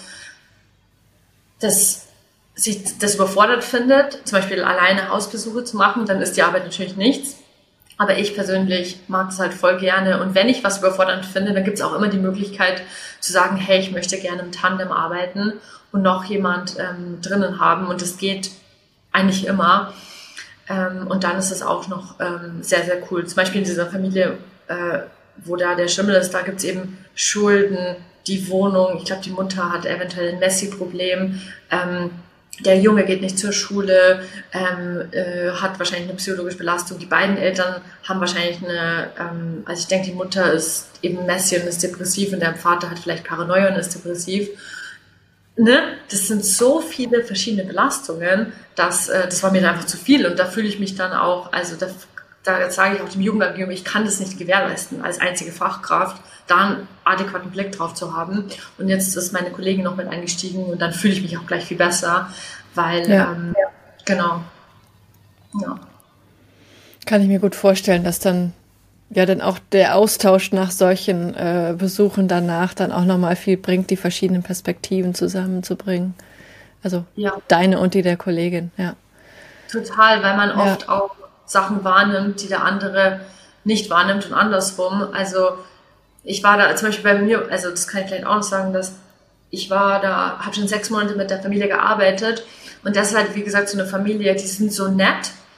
sich das überfordert findet, zum Beispiel alleine Hausbesuche zu machen, dann ist die Arbeit natürlich nichts. Aber ich persönlich mag das halt voll gerne. Und wenn ich was überfordernd finde, dann gibt es auch immer die Möglichkeit zu sagen, hey, ich möchte gerne im Tandem arbeiten und noch jemand drinnen haben. Und das geht eigentlich immer. Und dann ist es auch noch sehr, sehr cool. Zum Beispiel in dieser Familie, wo da der Schimmel ist, da gibt es eben Schulden, die Wohnung. Ich glaube, die Mutter hat eventuell ein Messi-Problem. Der Junge geht nicht zur Schule, hat wahrscheinlich eine psychologische Belastung. Die beiden Eltern haben wahrscheinlich also ich denke, die Mutter ist eben Messi und ist depressiv und der Vater hat vielleicht Paranoia und ist depressiv. Ne? Das sind so viele verschiedene Belastungen, das war mir einfach zu viel und da fühle ich mich dann auch, also da sage ich auch dem Jugendamt, ich kann das nicht gewährleisten, als einzige Fachkraft da einen adäquaten Blick drauf zu haben. Und jetzt ist meine Kollegin noch mit eingestiegen und dann fühle ich mich auch gleich viel besser, weil, genau, ja. Kann ich mir gut vorstellen, dass dann auch der Austausch nach solchen Besuchen danach dann auch nochmal viel bringt, die verschiedenen Perspektiven zusammenzubringen. Also deine und die der Kollegin, ja. Total, weil man oft auch Sachen wahrnimmt, die der andere nicht wahrnimmt und andersrum. Also ich war da zum Beispiel bei mir, also das kann ich vielleicht auch noch sagen, dass ich war da, habe schon 6 Monate mit der Familie gearbeitet und das ist halt, wie gesagt, so eine Familie, die sind so nett,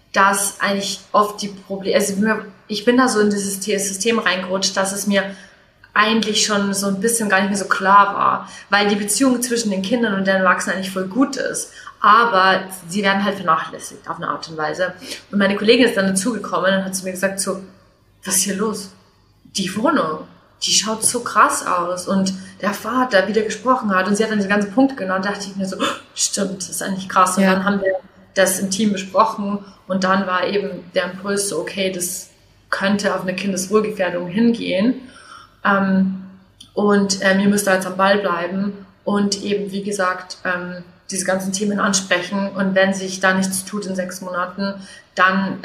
dass eigentlich oft die Probleme, also ich bin da so in dieses System reingerutscht, dass es mir eigentlich schon so ein bisschen gar nicht mehr so klar war, weil die Beziehung zwischen den Kindern und den Erwachsenen eigentlich voll gut ist, aber sie werden halt vernachlässigt auf eine Art und Weise. Und meine Kollegin ist dann dazugekommen und hat zu mir gesagt so, was ist hier los? Die Wohnung, die schaut so krass aus und der Vater wieder gesprochen hat und sie hat dann diese ganzen Punkte genannt, dachte ich mir so, stimmt, das ist eigentlich krass. Und dann haben wir das im Team besprochen und dann war eben der Impuls so, okay, das könnte auf eine Kindeswohlgefährdung hingehen. Ihr müsst da jetzt am Ball bleiben und eben, wie gesagt, diese ganzen Themen ansprechen. Und wenn sich da nichts tut in 6 Monaten, dann,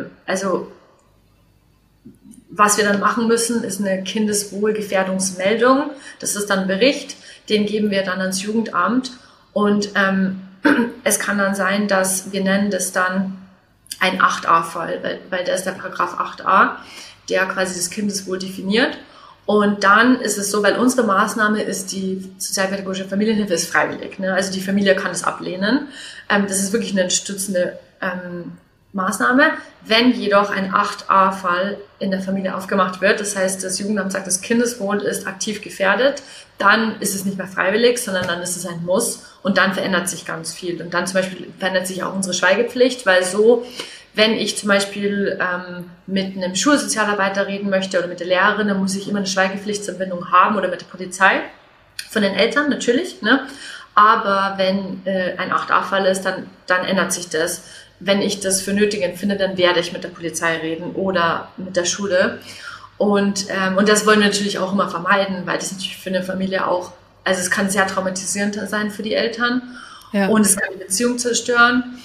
was wir dann machen müssen, ist eine Kindeswohlgefährdungsmeldung. Das ist dann ein Bericht, den geben wir dann ans Jugendamt. Und es kann dann sein, dass wir nennen das dann ein 8a-Fall, weil der ist der Paragraph 8a, der quasi das Kindeswohl definiert. Und dann ist es so, weil unsere Maßnahme ist, die sozialpädagogische Familienhilfe ist freiwillig. Ne? Also die Familie kann das ablehnen. Das ist wirklich eine unterstützende Maßnahme. Wenn jedoch ein 8a-Fall in der Familie aufgemacht wird, das heißt, das Jugendamt sagt, das Kindeswohl ist aktiv gefährdet, dann ist es nicht mehr freiwillig, sondern dann ist es ein Muss und dann verändert sich ganz viel. Und dann zum Beispiel verändert sich auch unsere Schweigepflicht, weil so, wenn ich zum Beispiel mit einem Schulsozialarbeiter reden möchte oder mit der Lehrerin, dann muss ich immer eine Schweigepflichtsverbindung haben oder mit der Polizei, von den Eltern natürlich. Ne? Aber wenn ein 8a-Fall ist, dann ändert sich das. Wenn ich das für nötig empfinde, dann werde ich mit der Polizei reden oder mit der Schule. Und das wollen wir natürlich auch immer vermeiden, weil das natürlich für eine Familie auch, also es kann sehr traumatisierend sein für die Eltern und es kann die Beziehung zerstören.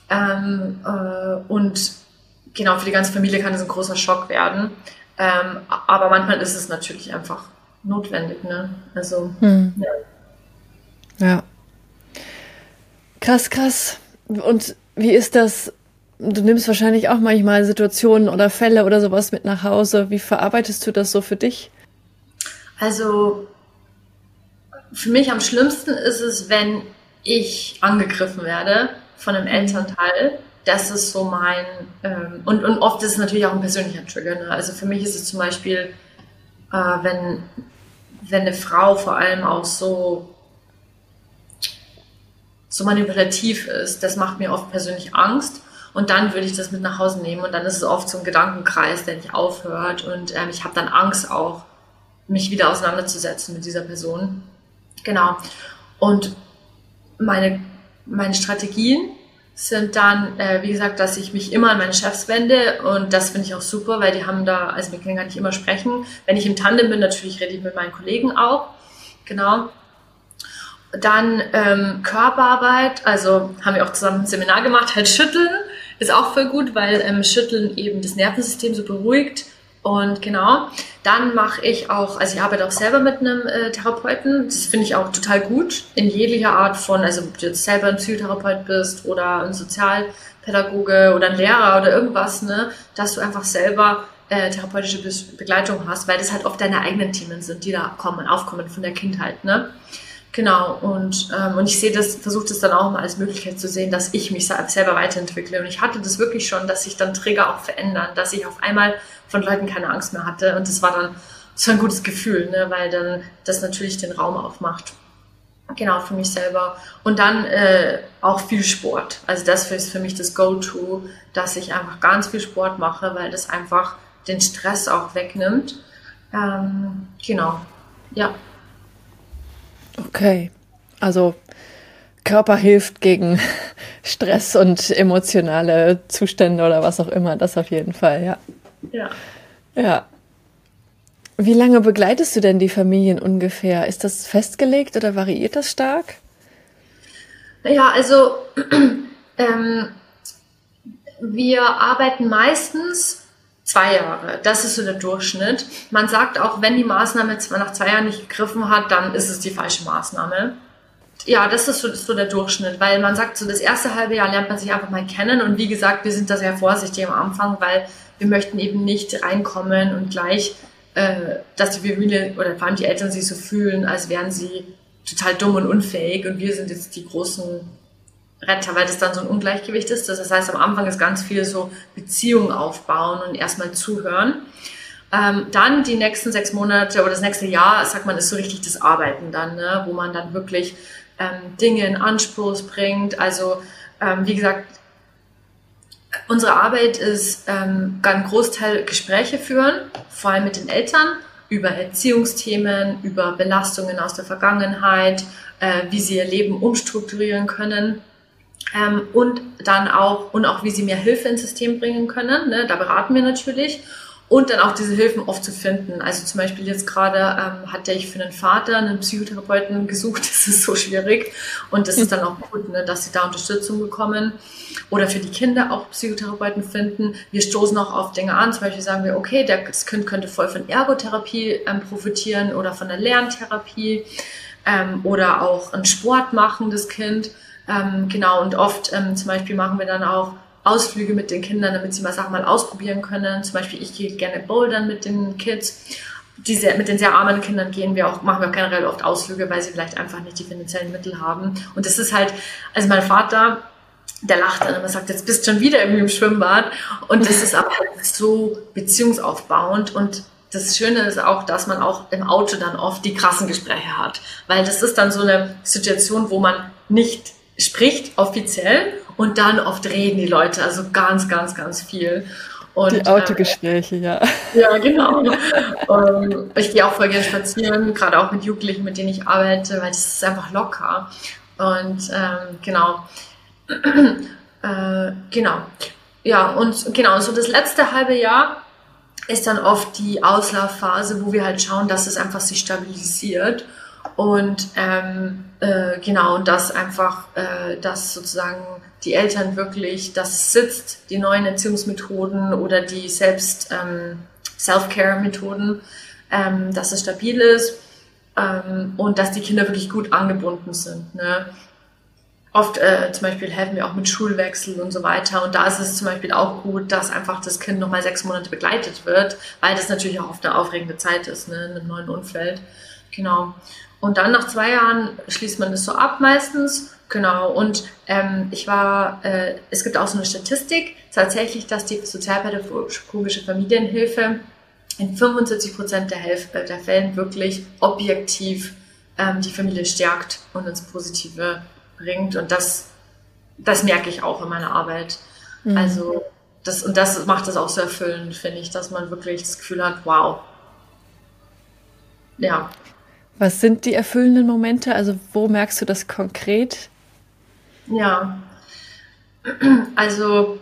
Und genau, für die ganze Familie kann es ein großer Schock werden. Aber manchmal ist es natürlich einfach notwendig, ne? Also, ja. Krass. Und wie ist das? Du nimmst wahrscheinlich auch manchmal Situationen oder Fälle oder sowas mit nach Hause. Wie verarbeitest du das so für dich? Also, für mich am schlimmsten ist es, wenn ich angegriffen werde von einem Elternteil. Das ist so mein, und oft ist es natürlich auch ein persönlicher Trigger. Ne? Also für mich ist es zum Beispiel, wenn eine Frau vor allem auch so manipulativ ist, das macht mir oft persönlich Angst. Und dann würde ich das mit nach Hause nehmen und dann ist es oft so ein Gedankenkreis, der nicht aufhört. Und ich habe dann Angst auch, mich wieder auseinanderzusetzen mit dieser Person. Genau. Und meine Strategien sind dann, wie gesagt, dass ich mich immer an meine Chefs wende und das finde ich auch super, weil die haben da, also wir können gar nicht immer sprechen. Wenn ich im Tandem bin, natürlich rede ich mit meinen Kollegen auch. Genau. Dann Körperarbeit, also haben wir auch zusammen ein Seminar gemacht, halt Schütteln ist auch voll gut, weil Schütteln eben das Nervensystem so beruhigt. Und genau, dann mache ich auch, also ich arbeite auch selber mit einem Therapeuten, das finde ich auch total gut, in jeglicher Art von, also ob du jetzt selber ein Psychotherapeut bist oder ein Sozialpädagoge oder ein Lehrer oder irgendwas, ne, dass du einfach selber therapeutische Begleitung hast, weil das halt oft deine eigenen Themen sind, die da aufkommen von der Kindheit, ne. Genau, und ich versuche das dann auch mal als Möglichkeit zu sehen, dass ich mich selber weiterentwickle. Und ich hatte das wirklich schon, dass sich dann Trigger auch verändern, dass ich auf einmal von Leuten keine Angst mehr hatte. Und das war dann so ein gutes Gefühl, ne, weil dann das natürlich den Raum aufmacht. Genau, für mich selber. Und dann auch viel Sport. Also das ist für mich das Go-To, dass ich einfach ganz viel Sport mache, weil das einfach den Stress auch wegnimmt. Genau, ja. Okay, also Körper hilft gegen Stress und emotionale Zustände oder was auch immer, das auf jeden Fall, ja. Ja. Wie lange begleitest du denn die Familien ungefähr? Ist das festgelegt oder variiert das stark? Naja, also wir arbeiten meistens 2 Jahre, das ist so der Durchschnitt. Man sagt auch, wenn die Maßnahme nach 2 Jahren nicht gegriffen hat, dann ist es die falsche Maßnahme. Ja, das ist so der Durchschnitt, weil man sagt, so das erste halbe Jahr lernt man sich einfach mal kennen und wie gesagt, wir sind da sehr vorsichtig am Anfang, weil wir möchten eben nicht reinkommen und gleich, dass die Familie oder vor allem die Eltern sich so fühlen, als wären sie total dumm und unfähig und wir sind jetzt die großen Retter, weil das dann so ein Ungleichgewicht ist. Das heißt, am Anfang ist ganz viel so Beziehungen aufbauen und erstmal zuhören. Dann die nächsten 6 Monate oder das nächste Jahr, sagt man, ist so richtig das Arbeiten dann, ne? Wo man dann wirklich Dinge in Anspruch bringt. Also wie gesagt, unsere Arbeit ist ein Großteil Gespräche führen, vor allem mit den Eltern, über Erziehungsthemen, über Belastungen aus der Vergangenheit, wie sie ihr Leben umstrukturieren können. Und auch wie sie mehr Hilfe ins System bringen können, ne? Da beraten wir natürlich. Und dann auch diese Hilfen oft zu finden. Also zum Beispiel jetzt gerade hatte ich für einen Vater einen Psychotherapeuten gesucht. Das ist so schwierig. Und das ist dann auch gut, ne, dass sie da Unterstützung bekommen. Oder für die Kinder auch Psychotherapeuten finden. Wir stoßen auch auf Dinge an. Zum Beispiel sagen wir, okay, das Kind könnte voll von Ergotherapie profitieren oder von der Lerntherapie oder auch einen Sport machen, das Kind. Genau, und oft zum Beispiel machen wir dann auch Ausflüge mit den Kindern, damit sie mal Sachen mal ausprobieren können. Zum Beispiel, ich gehe gerne bouldern mit den Kids. Mit den sehr armen Kindern machen wir auch generell oft Ausflüge, weil sie vielleicht einfach nicht die finanziellen Mittel haben. Und das ist halt, also mein Vater, der lacht dann immer, sagt, jetzt bist du schon wieder irgendwie im Schwimmbad. Und das ist aber halt so beziehungsaufbauend. Und das Schöne ist auch, dass man auch im Auto dann oft die krassen Gespräche hat. Weil das ist dann so eine Situation, wo man nicht spricht offiziell und dann oft reden die Leute, also ganz, ganz, ganz viel. Und, die Autogespräche, ja. Ja, genau. Ich gehe auch voll gerne spazieren, gerade auch mit Jugendlichen, mit denen ich arbeite, weil das ist einfach locker. Und genau. Genau. Ja, und genau, so das letzte halbe Jahr ist dann oft die Auslaufphase, wo wir halt schauen, dass es einfach sich stabilisiert. Und genau, und dass einfach, dass sozusagen die Eltern wirklich, das sitzt, die neuen Erziehungsmethoden oder die Self-Care-Methoden, dass es stabil ist und dass die Kinder wirklich gut angebunden sind. Ne? Oft zum Beispiel helfen wir auch mit Schulwechsel und so weiter. Und da ist es zum Beispiel auch gut, dass einfach das Kind nochmal 6 Monate begleitet wird, weil das natürlich auch oft eine aufregende Zeit ist, ne, in einem neuen Umfeld. Genau. Und dann nach 2 Jahren schließt man das so ab meistens. Genau. Und es gibt auch so eine Statistik, tatsächlich, dass die sozialpädagogische Familienhilfe in 75% der Fällen wirklich objektiv die Familie stärkt und ins Positive bringt. Und das merke ich auch in meiner Arbeit. Mhm. Also das macht das auch so erfüllend, finde ich, dass man wirklich das Gefühl hat, wow. Ja. Was sind die erfüllenden Momente? Also wo merkst du das konkret? Ja, also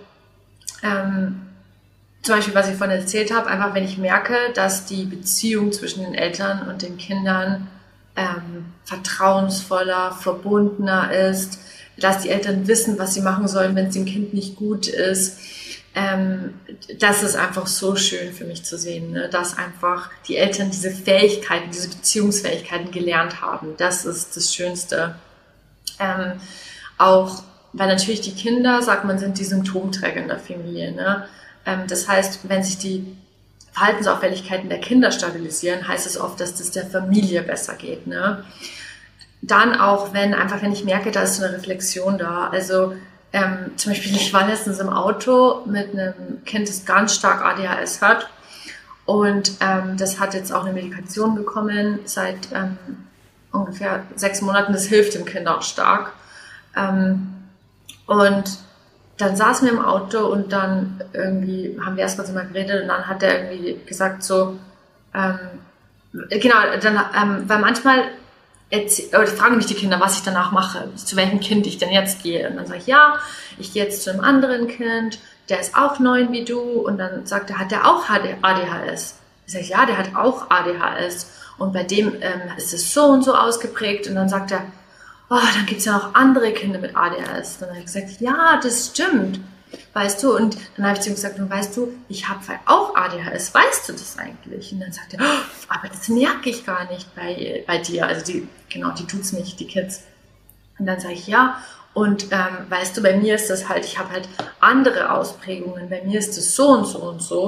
zum Beispiel, was ich vorhin erzählt habe, einfach wenn ich merke, dass die Beziehung zwischen den Eltern und den Kindern vertrauensvoller, verbundener ist, dass die Eltern wissen, was sie machen sollen, wenn es dem Kind nicht gut ist. Das ist einfach so schön für mich zu sehen, ne? Dass einfach die Eltern diese Fähigkeiten, diese Beziehungsfähigkeiten gelernt haben. Das ist das Schönste. Auch, weil natürlich die Kinder, sagt man, sind die Symptomträger in der Familie. Ne? Das heißt, wenn sich die Verhaltensauffälligkeiten der Kinder stabilisieren, heißt es oft, dass das der Familie besser geht. Ne? Dann auch, wenn ich merke, da ist so eine Reflexion da. Also zum Beispiel, ich war letztens im Auto mit einem Kind, das ganz stark ADHS hat. Und das hat jetzt auch eine Medikation bekommen seit ungefähr 6 Monaten. Das hilft dem Kind auch stark. Und dann saßen wir im Auto und dann irgendwie haben wir erstmal so mal geredet und dann hat er irgendwie gesagt so, weil manchmal fragen mich die Kinder, was ich danach mache, zu welchem Kind ich denn jetzt gehe. Und dann sage ich, ja, ich gehe jetzt zu einem anderen Kind, der ist auch 9 wie du. Und dann sagt er, hat der auch ADHS? Ich sage, ja, der hat auch ADHS. Und bei dem ist es so und so ausgeprägt. Und dann sagt er, oh, dann gibt es ja noch andere Kinder mit ADHS. Dann habe ich gesagt, ja, das stimmt. Weißt du, und dann habe ich zu ihm gesagt, und weißt du, ich habe auch ADHS, weißt du das eigentlich? Und dann sagt er, oh, aber das merke ich gar nicht bei dir. Also die tut's nicht, die Kids. Und dann sage ich, ja, und weißt du, bei mir ist das halt, ich habe halt andere Ausprägungen, bei mir ist es so und so und so.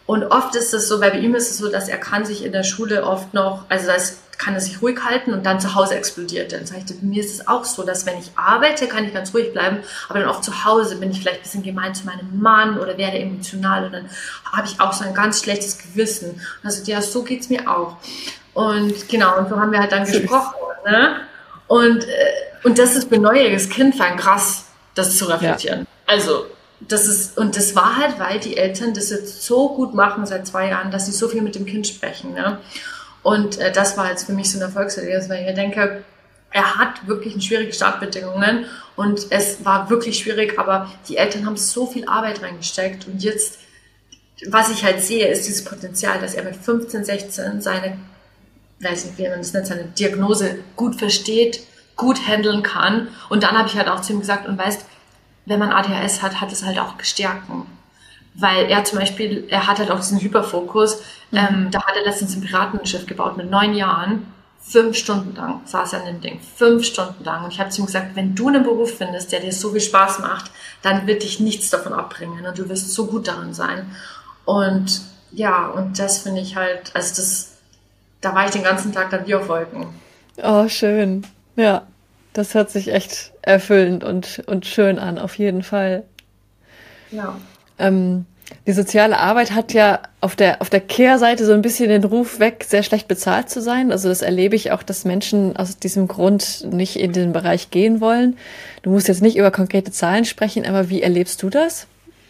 Und oft ist es so, weil bei ihm ist es so, dass er kann sich in der Schule oft noch, also das kann er sich ruhig halten und dann zu Hause explodiert er. Dann sage ich, bei mir ist es auch so, dass wenn ich arbeite, kann ich ganz ruhig bleiben, aber dann oft zu Hause bin ich vielleicht ein bisschen gemein zu meinem Mann oder werde emotional und dann habe ich auch so ein ganz schlechtes Gewissen. Also ja, so geht's mir auch. Und genau, und so haben wir halt dann gesprochen. Ne? Und das ist für ein neujähriges Kind fein krass, das zu reflektieren. Ja. Also das war halt, weil die Eltern das jetzt so gut machen seit 2 Jahren, dass sie so viel mit dem Kind sprechen. Ne? Und das war jetzt für mich so ein Erfolgserlebnis, weil ich denke, er hat wirklich schwierige Startbedingungen und es war wirklich schwierig, aber die Eltern haben so viel Arbeit reingesteckt und jetzt, was ich halt sehe, ist dieses Potenzial, dass er mit 15, 16 seine, weiß nicht, wie man das nennt, seine Diagnose gut versteht, gut handeln kann. Und dann habe ich halt auch zu ihm gesagt, und weißt, wenn man ADHS hat, hat es halt auch Stärken. Weil er zum Beispiel, er hat halt auch diesen Hyperfokus, da hat er letztens ein Piratenschiff gebaut mit 9 Jahren, 5 Stunden lang saß er an dem Ding, 5 Stunden lang. Und ich habe zu ihm gesagt, wenn du einen Beruf findest, der dir so viel Spaß macht, dann wird dich nichts davon abbringen und du wirst so gut darin sein. Und ja, und das finde ich halt, also da war ich den ganzen Tag dann wie auf Wolken. Oh, schön. Ja, das hört sich echt erfüllend und schön an, auf jeden Fall. Ja. Die soziale Arbeit hat ja auf der Kehrseite so ein bisschen den Ruf weg, sehr schlecht bezahlt zu sein. Also das erlebe ich auch, dass Menschen aus diesem Grund nicht in den Bereich gehen wollen. Du musst jetzt nicht über konkrete Zahlen sprechen, aber wie erlebst du das?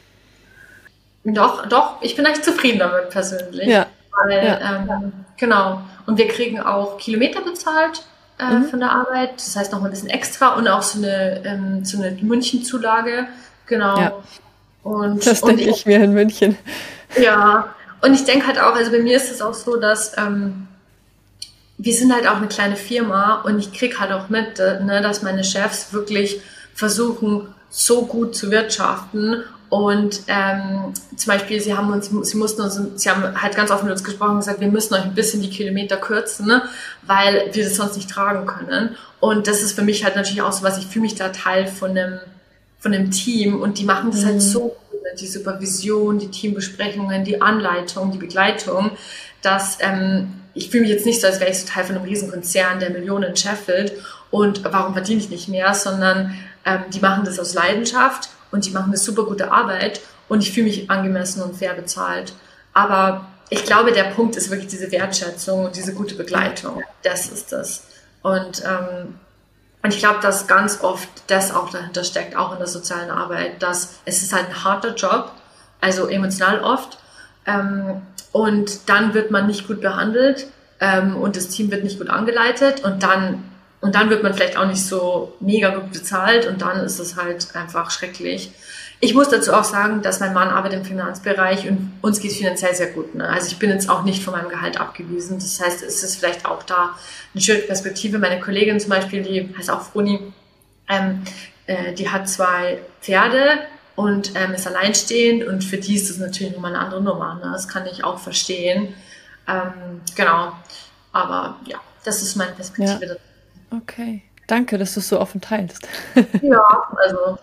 Doch, ich bin echt zufrieden damit persönlich. Ja. Weil, genau. Und wir kriegen auch Kilometer bezahlt von der Arbeit. Das heißt noch ein bisschen extra und auch so eine Münchenzulage. Genau. Ja. Und, das denke ich mir in München. Ja, und ich denke halt auch, also bei mir ist es auch so, dass wir sind halt auch eine kleine Firma und ich kriege halt auch mit, ne, dass meine Chefs wirklich versuchen, so gut zu wirtschaften. Und zum Beispiel, sie haben halt ganz offen mit uns gesprochen und gesagt, wir müssen euch ein bisschen die Kilometer kürzen, ne, weil wir das sonst nicht tragen können. Und das ist für mich halt natürlich auch so was, ich fühle mich da Teil von einem Team und die machen das halt so gut, die Supervision, die Teambesprechungen, die Anleitung, die Begleitung, dass ich fühle mich jetzt nicht so, als wäre ich so Teil von einem Riesenkonzern, der Millionen scheffelt und warum verdiene ich nicht mehr, sondern die machen das aus Leidenschaft und die machen eine super gute Arbeit und ich fühle mich angemessen und fair bezahlt. Aber ich glaube, der Punkt ist wirklich diese Wertschätzung und diese gute Begleitung. Das ist das. Und ich glaube, dass ganz oft das auch dahinter steckt, auch in der sozialen Arbeit, dass es ist halt ein harter Job, also emotional oft. Und dann wird man nicht gut behandelt und das Team wird nicht gut angeleitet und dann wird man vielleicht auch nicht so mega gut bezahlt und dann ist es halt einfach schrecklich. Ich muss dazu auch sagen, dass mein Mann arbeitet im Finanzbereich und uns geht es finanziell sehr gut. Ne? Also ich bin jetzt auch nicht von meinem Gehalt abgewiesen. Das heißt, es ist vielleicht auch da eine schöne Perspektive. Meine Kollegin zum Beispiel, die heißt auch Froni, die hat 2 Pferde und ist alleinstehend und für die ist das natürlich nochmal eine andere Nummer. Ne? Das kann ich auch verstehen. Genau, aber ja, das ist meine Perspektive. Ja. Okay, danke, dass du es so offen teilst. Ja, also...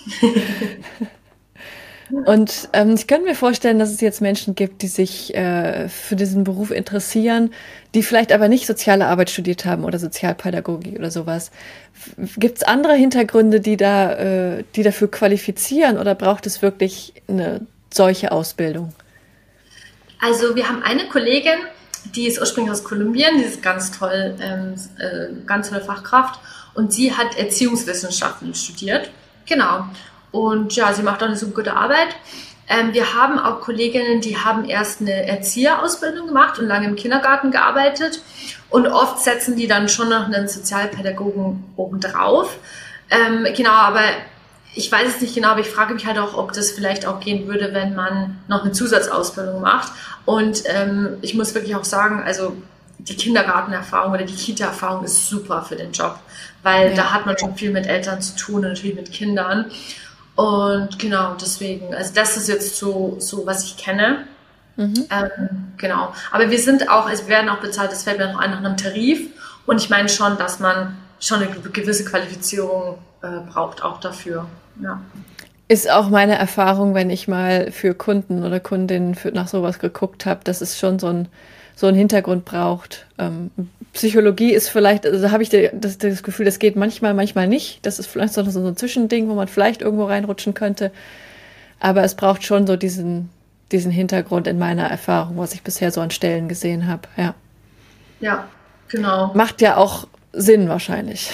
Und ich könnte mir vorstellen, dass es jetzt Menschen gibt, die sich für diesen Beruf interessieren, die vielleicht aber nicht soziale Arbeit studiert haben oder Sozialpädagogik oder sowas. Gibt es andere Hintergründe, die dafür qualifizieren oder braucht es wirklich eine solche Ausbildung? Also wir haben eine Kollegin, die ist ursprünglich aus Kolumbien, die ist ganz toll, ganz tolle Fachkraft und sie hat Erziehungswissenschaften studiert. Genau. Und ja, sie macht auch eine super gute Arbeit. Wir haben auch Kolleginnen, die haben erst eine Erzieherausbildung gemacht und lange im Kindergarten gearbeitet. Und oft setzen die dann schon noch einen Sozialpädagogen obendrauf. Genau, aber ich weiß es nicht genau, aber ich frage mich halt auch, ob das vielleicht auch gehen würde, wenn man noch eine Zusatzausbildung macht. Und ich muss wirklich auch sagen, also die Kindergartenerfahrung oder die Kita-Erfahrung ist super für den Job, weil da hat man schon viel mit Eltern zu tun und natürlich mit Kindern. Und genau, deswegen, also das ist jetzt so was ich kenne. Genau, aber wir sind auch, also wir werden auch bezahlt, das fällt mir noch ein, nach einem Tarif. Und ich meine schon, dass man schon eine gewisse Qualifizierung braucht auch dafür. Ja. Ist auch meine Erfahrung, wenn ich mal für Kunden oder Kundinnen nach sowas geguckt habe, dass es schon so einen Hintergrund braucht. Psychologie ist vielleicht, also habe ich das Gefühl, das geht manchmal nicht. Das ist vielleicht so ein Zwischending, wo man vielleicht irgendwo reinrutschen könnte. Aber es braucht schon so diesen Hintergrund in meiner Erfahrung, was ich bisher so an Stellen gesehen habe. Ja. Ja, genau. Macht ja auch Sinn wahrscheinlich.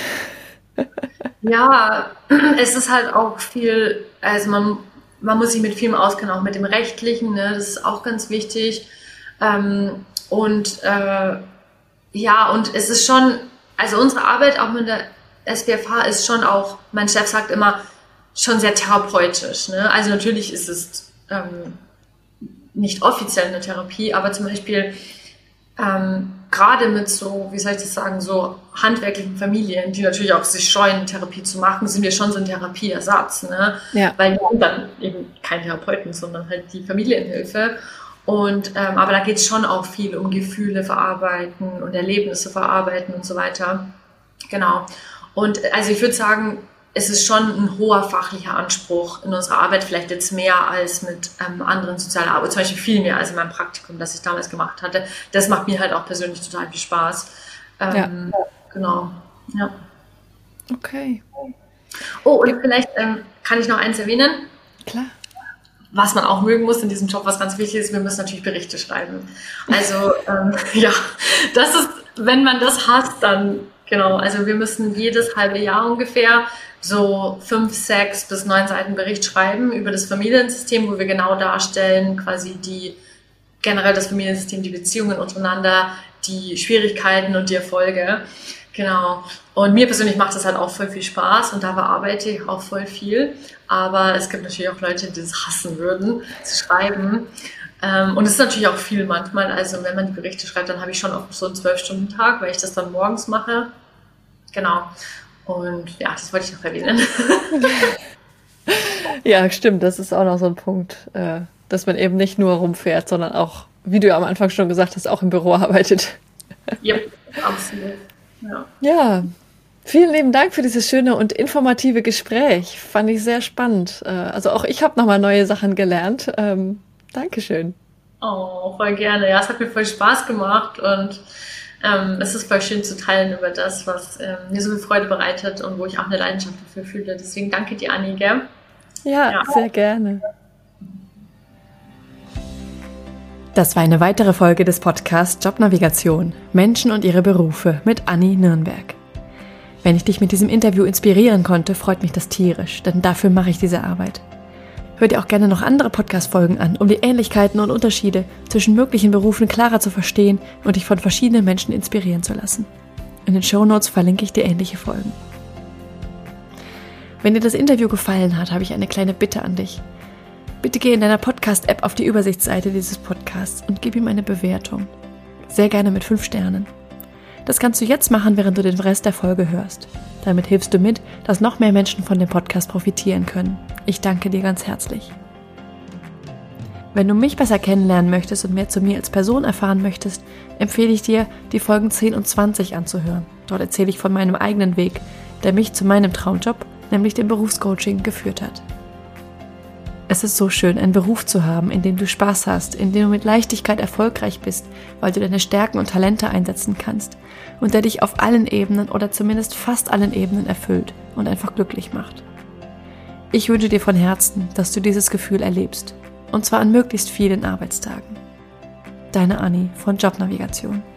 Ja, es ist halt auch viel, also man muss sich mit vielem auskennen, auch mit dem Rechtlichen, ne? Das ist auch ganz wichtig. Und es ist schon, also unsere Arbeit auch mit der SPFH ist schon auch, mein Chef sagt immer, schon sehr therapeutisch. Ne? Also natürlich ist es nicht offiziell eine Therapie, aber zum Beispiel gerade mit so, wie soll ich das sagen, so handwerklichen Familien, die natürlich auch sich scheuen, Therapie zu machen, sind wir schon so ein Therapieersatz. Ne? Ja. Weil wir sind dann eben kein Therapeuten, sondern halt die Familienhilfe. Und aber da geht es schon auch viel um Gefühle verarbeiten und Erlebnisse verarbeiten und so weiter. Genau. Und also ich würde sagen, es ist schon ein hoher fachlicher Anspruch in unserer Arbeit, vielleicht jetzt mehr als mit anderen sozialen Arbeit, zum Beispiel viel mehr als in meinem Praktikum, das ich damals gemacht hatte. Das macht mir halt auch persönlich total viel Spaß. Genau. Ja. Okay. Oh, und vielleicht kann ich noch eins erwähnen. Klar. Was man auch mögen muss in diesem Job, was ganz wichtig ist, wir müssen natürlich Berichte schreiben. Also das ist, wenn man das hasst, dann genau, also wir müssen jedes halbe Jahr ungefähr so 5, 6 bis 9 Seiten Bericht schreiben über das Familiensystem, wo wir genau darstellen, quasi generell das Familiensystem, die Beziehungen untereinander, die Schwierigkeiten und die Erfolge. Genau. Und mir persönlich macht das halt auch voll viel Spaß und da bearbeite ich auch voll viel. Aber es gibt natürlich auch Leute, die das hassen würden, zu schreiben. Und es ist natürlich auch viel manchmal. Also wenn man die Berichte schreibt, dann habe ich schon auch so einen 12-Stunden-Tag, weil ich das dann morgens mache. Genau. Und ja, das wollte ich noch erwähnen. Ja, stimmt. Das ist auch noch so ein Punkt, dass man eben nicht nur rumfährt, sondern auch, wie du ja am Anfang schon gesagt hast, auch im Büro arbeitet. Ja, absolut. Ja, vielen lieben Dank für dieses schöne und informative Gespräch. Fand ich sehr spannend. Also auch ich habe nochmal neue Sachen gelernt. Dankeschön. Oh, voll gerne. Ja, es hat mir voll Spaß gemacht und es ist voll schön zu teilen über das, was mir so viel Freude bereitet und wo ich auch eine Leidenschaft dafür fühle. Deswegen danke dir, Anni, gell? Ja, sehr gerne. Das war eine weitere Folge des Podcasts Jobnavigation – Menschen und ihre Berufe mit Anni Nürnberg. Wenn ich dich mit diesem Interview inspirieren konnte, freut mich das tierisch, denn dafür mache ich diese Arbeit. Hör dir auch gerne noch andere Podcast-Folgen an, um die Ähnlichkeiten und Unterschiede zwischen möglichen Berufen klarer zu verstehen und dich von verschiedenen Menschen inspirieren zu lassen. In den Shownotes verlinke ich dir ähnliche Folgen. Wenn dir das Interview gefallen hat, habe ich eine kleine Bitte an dich. Bitte geh in deiner Podcast-App auf die Übersichtsseite dieses Podcasts und gib ihm eine Bewertung. Sehr gerne mit 5 Sternen. Das kannst du jetzt machen, während du den Rest der Folge hörst. Damit hilfst du mit, dass noch mehr Menschen von dem Podcast profitieren können. Ich danke dir ganz herzlich. Wenn du mich besser kennenlernen möchtest und mehr zu mir als Person erfahren möchtest, empfehle ich dir, die Folgen 10 und 20 anzuhören. Dort erzähle ich von meinem eigenen Weg, der mich zu meinem Traumjob, nämlich dem Berufscoaching, geführt hat. Es ist so schön, einen Beruf zu haben, in dem du Spaß hast, in dem du mit Leichtigkeit erfolgreich bist, weil du deine Stärken und Talente einsetzen kannst und der dich auf allen Ebenen oder zumindest fast allen Ebenen erfüllt und einfach glücklich macht. Ich wünsche dir von Herzen, dass du dieses Gefühl erlebst, und zwar an möglichst vielen Arbeitstagen. Deine Anni von Jobnavigation.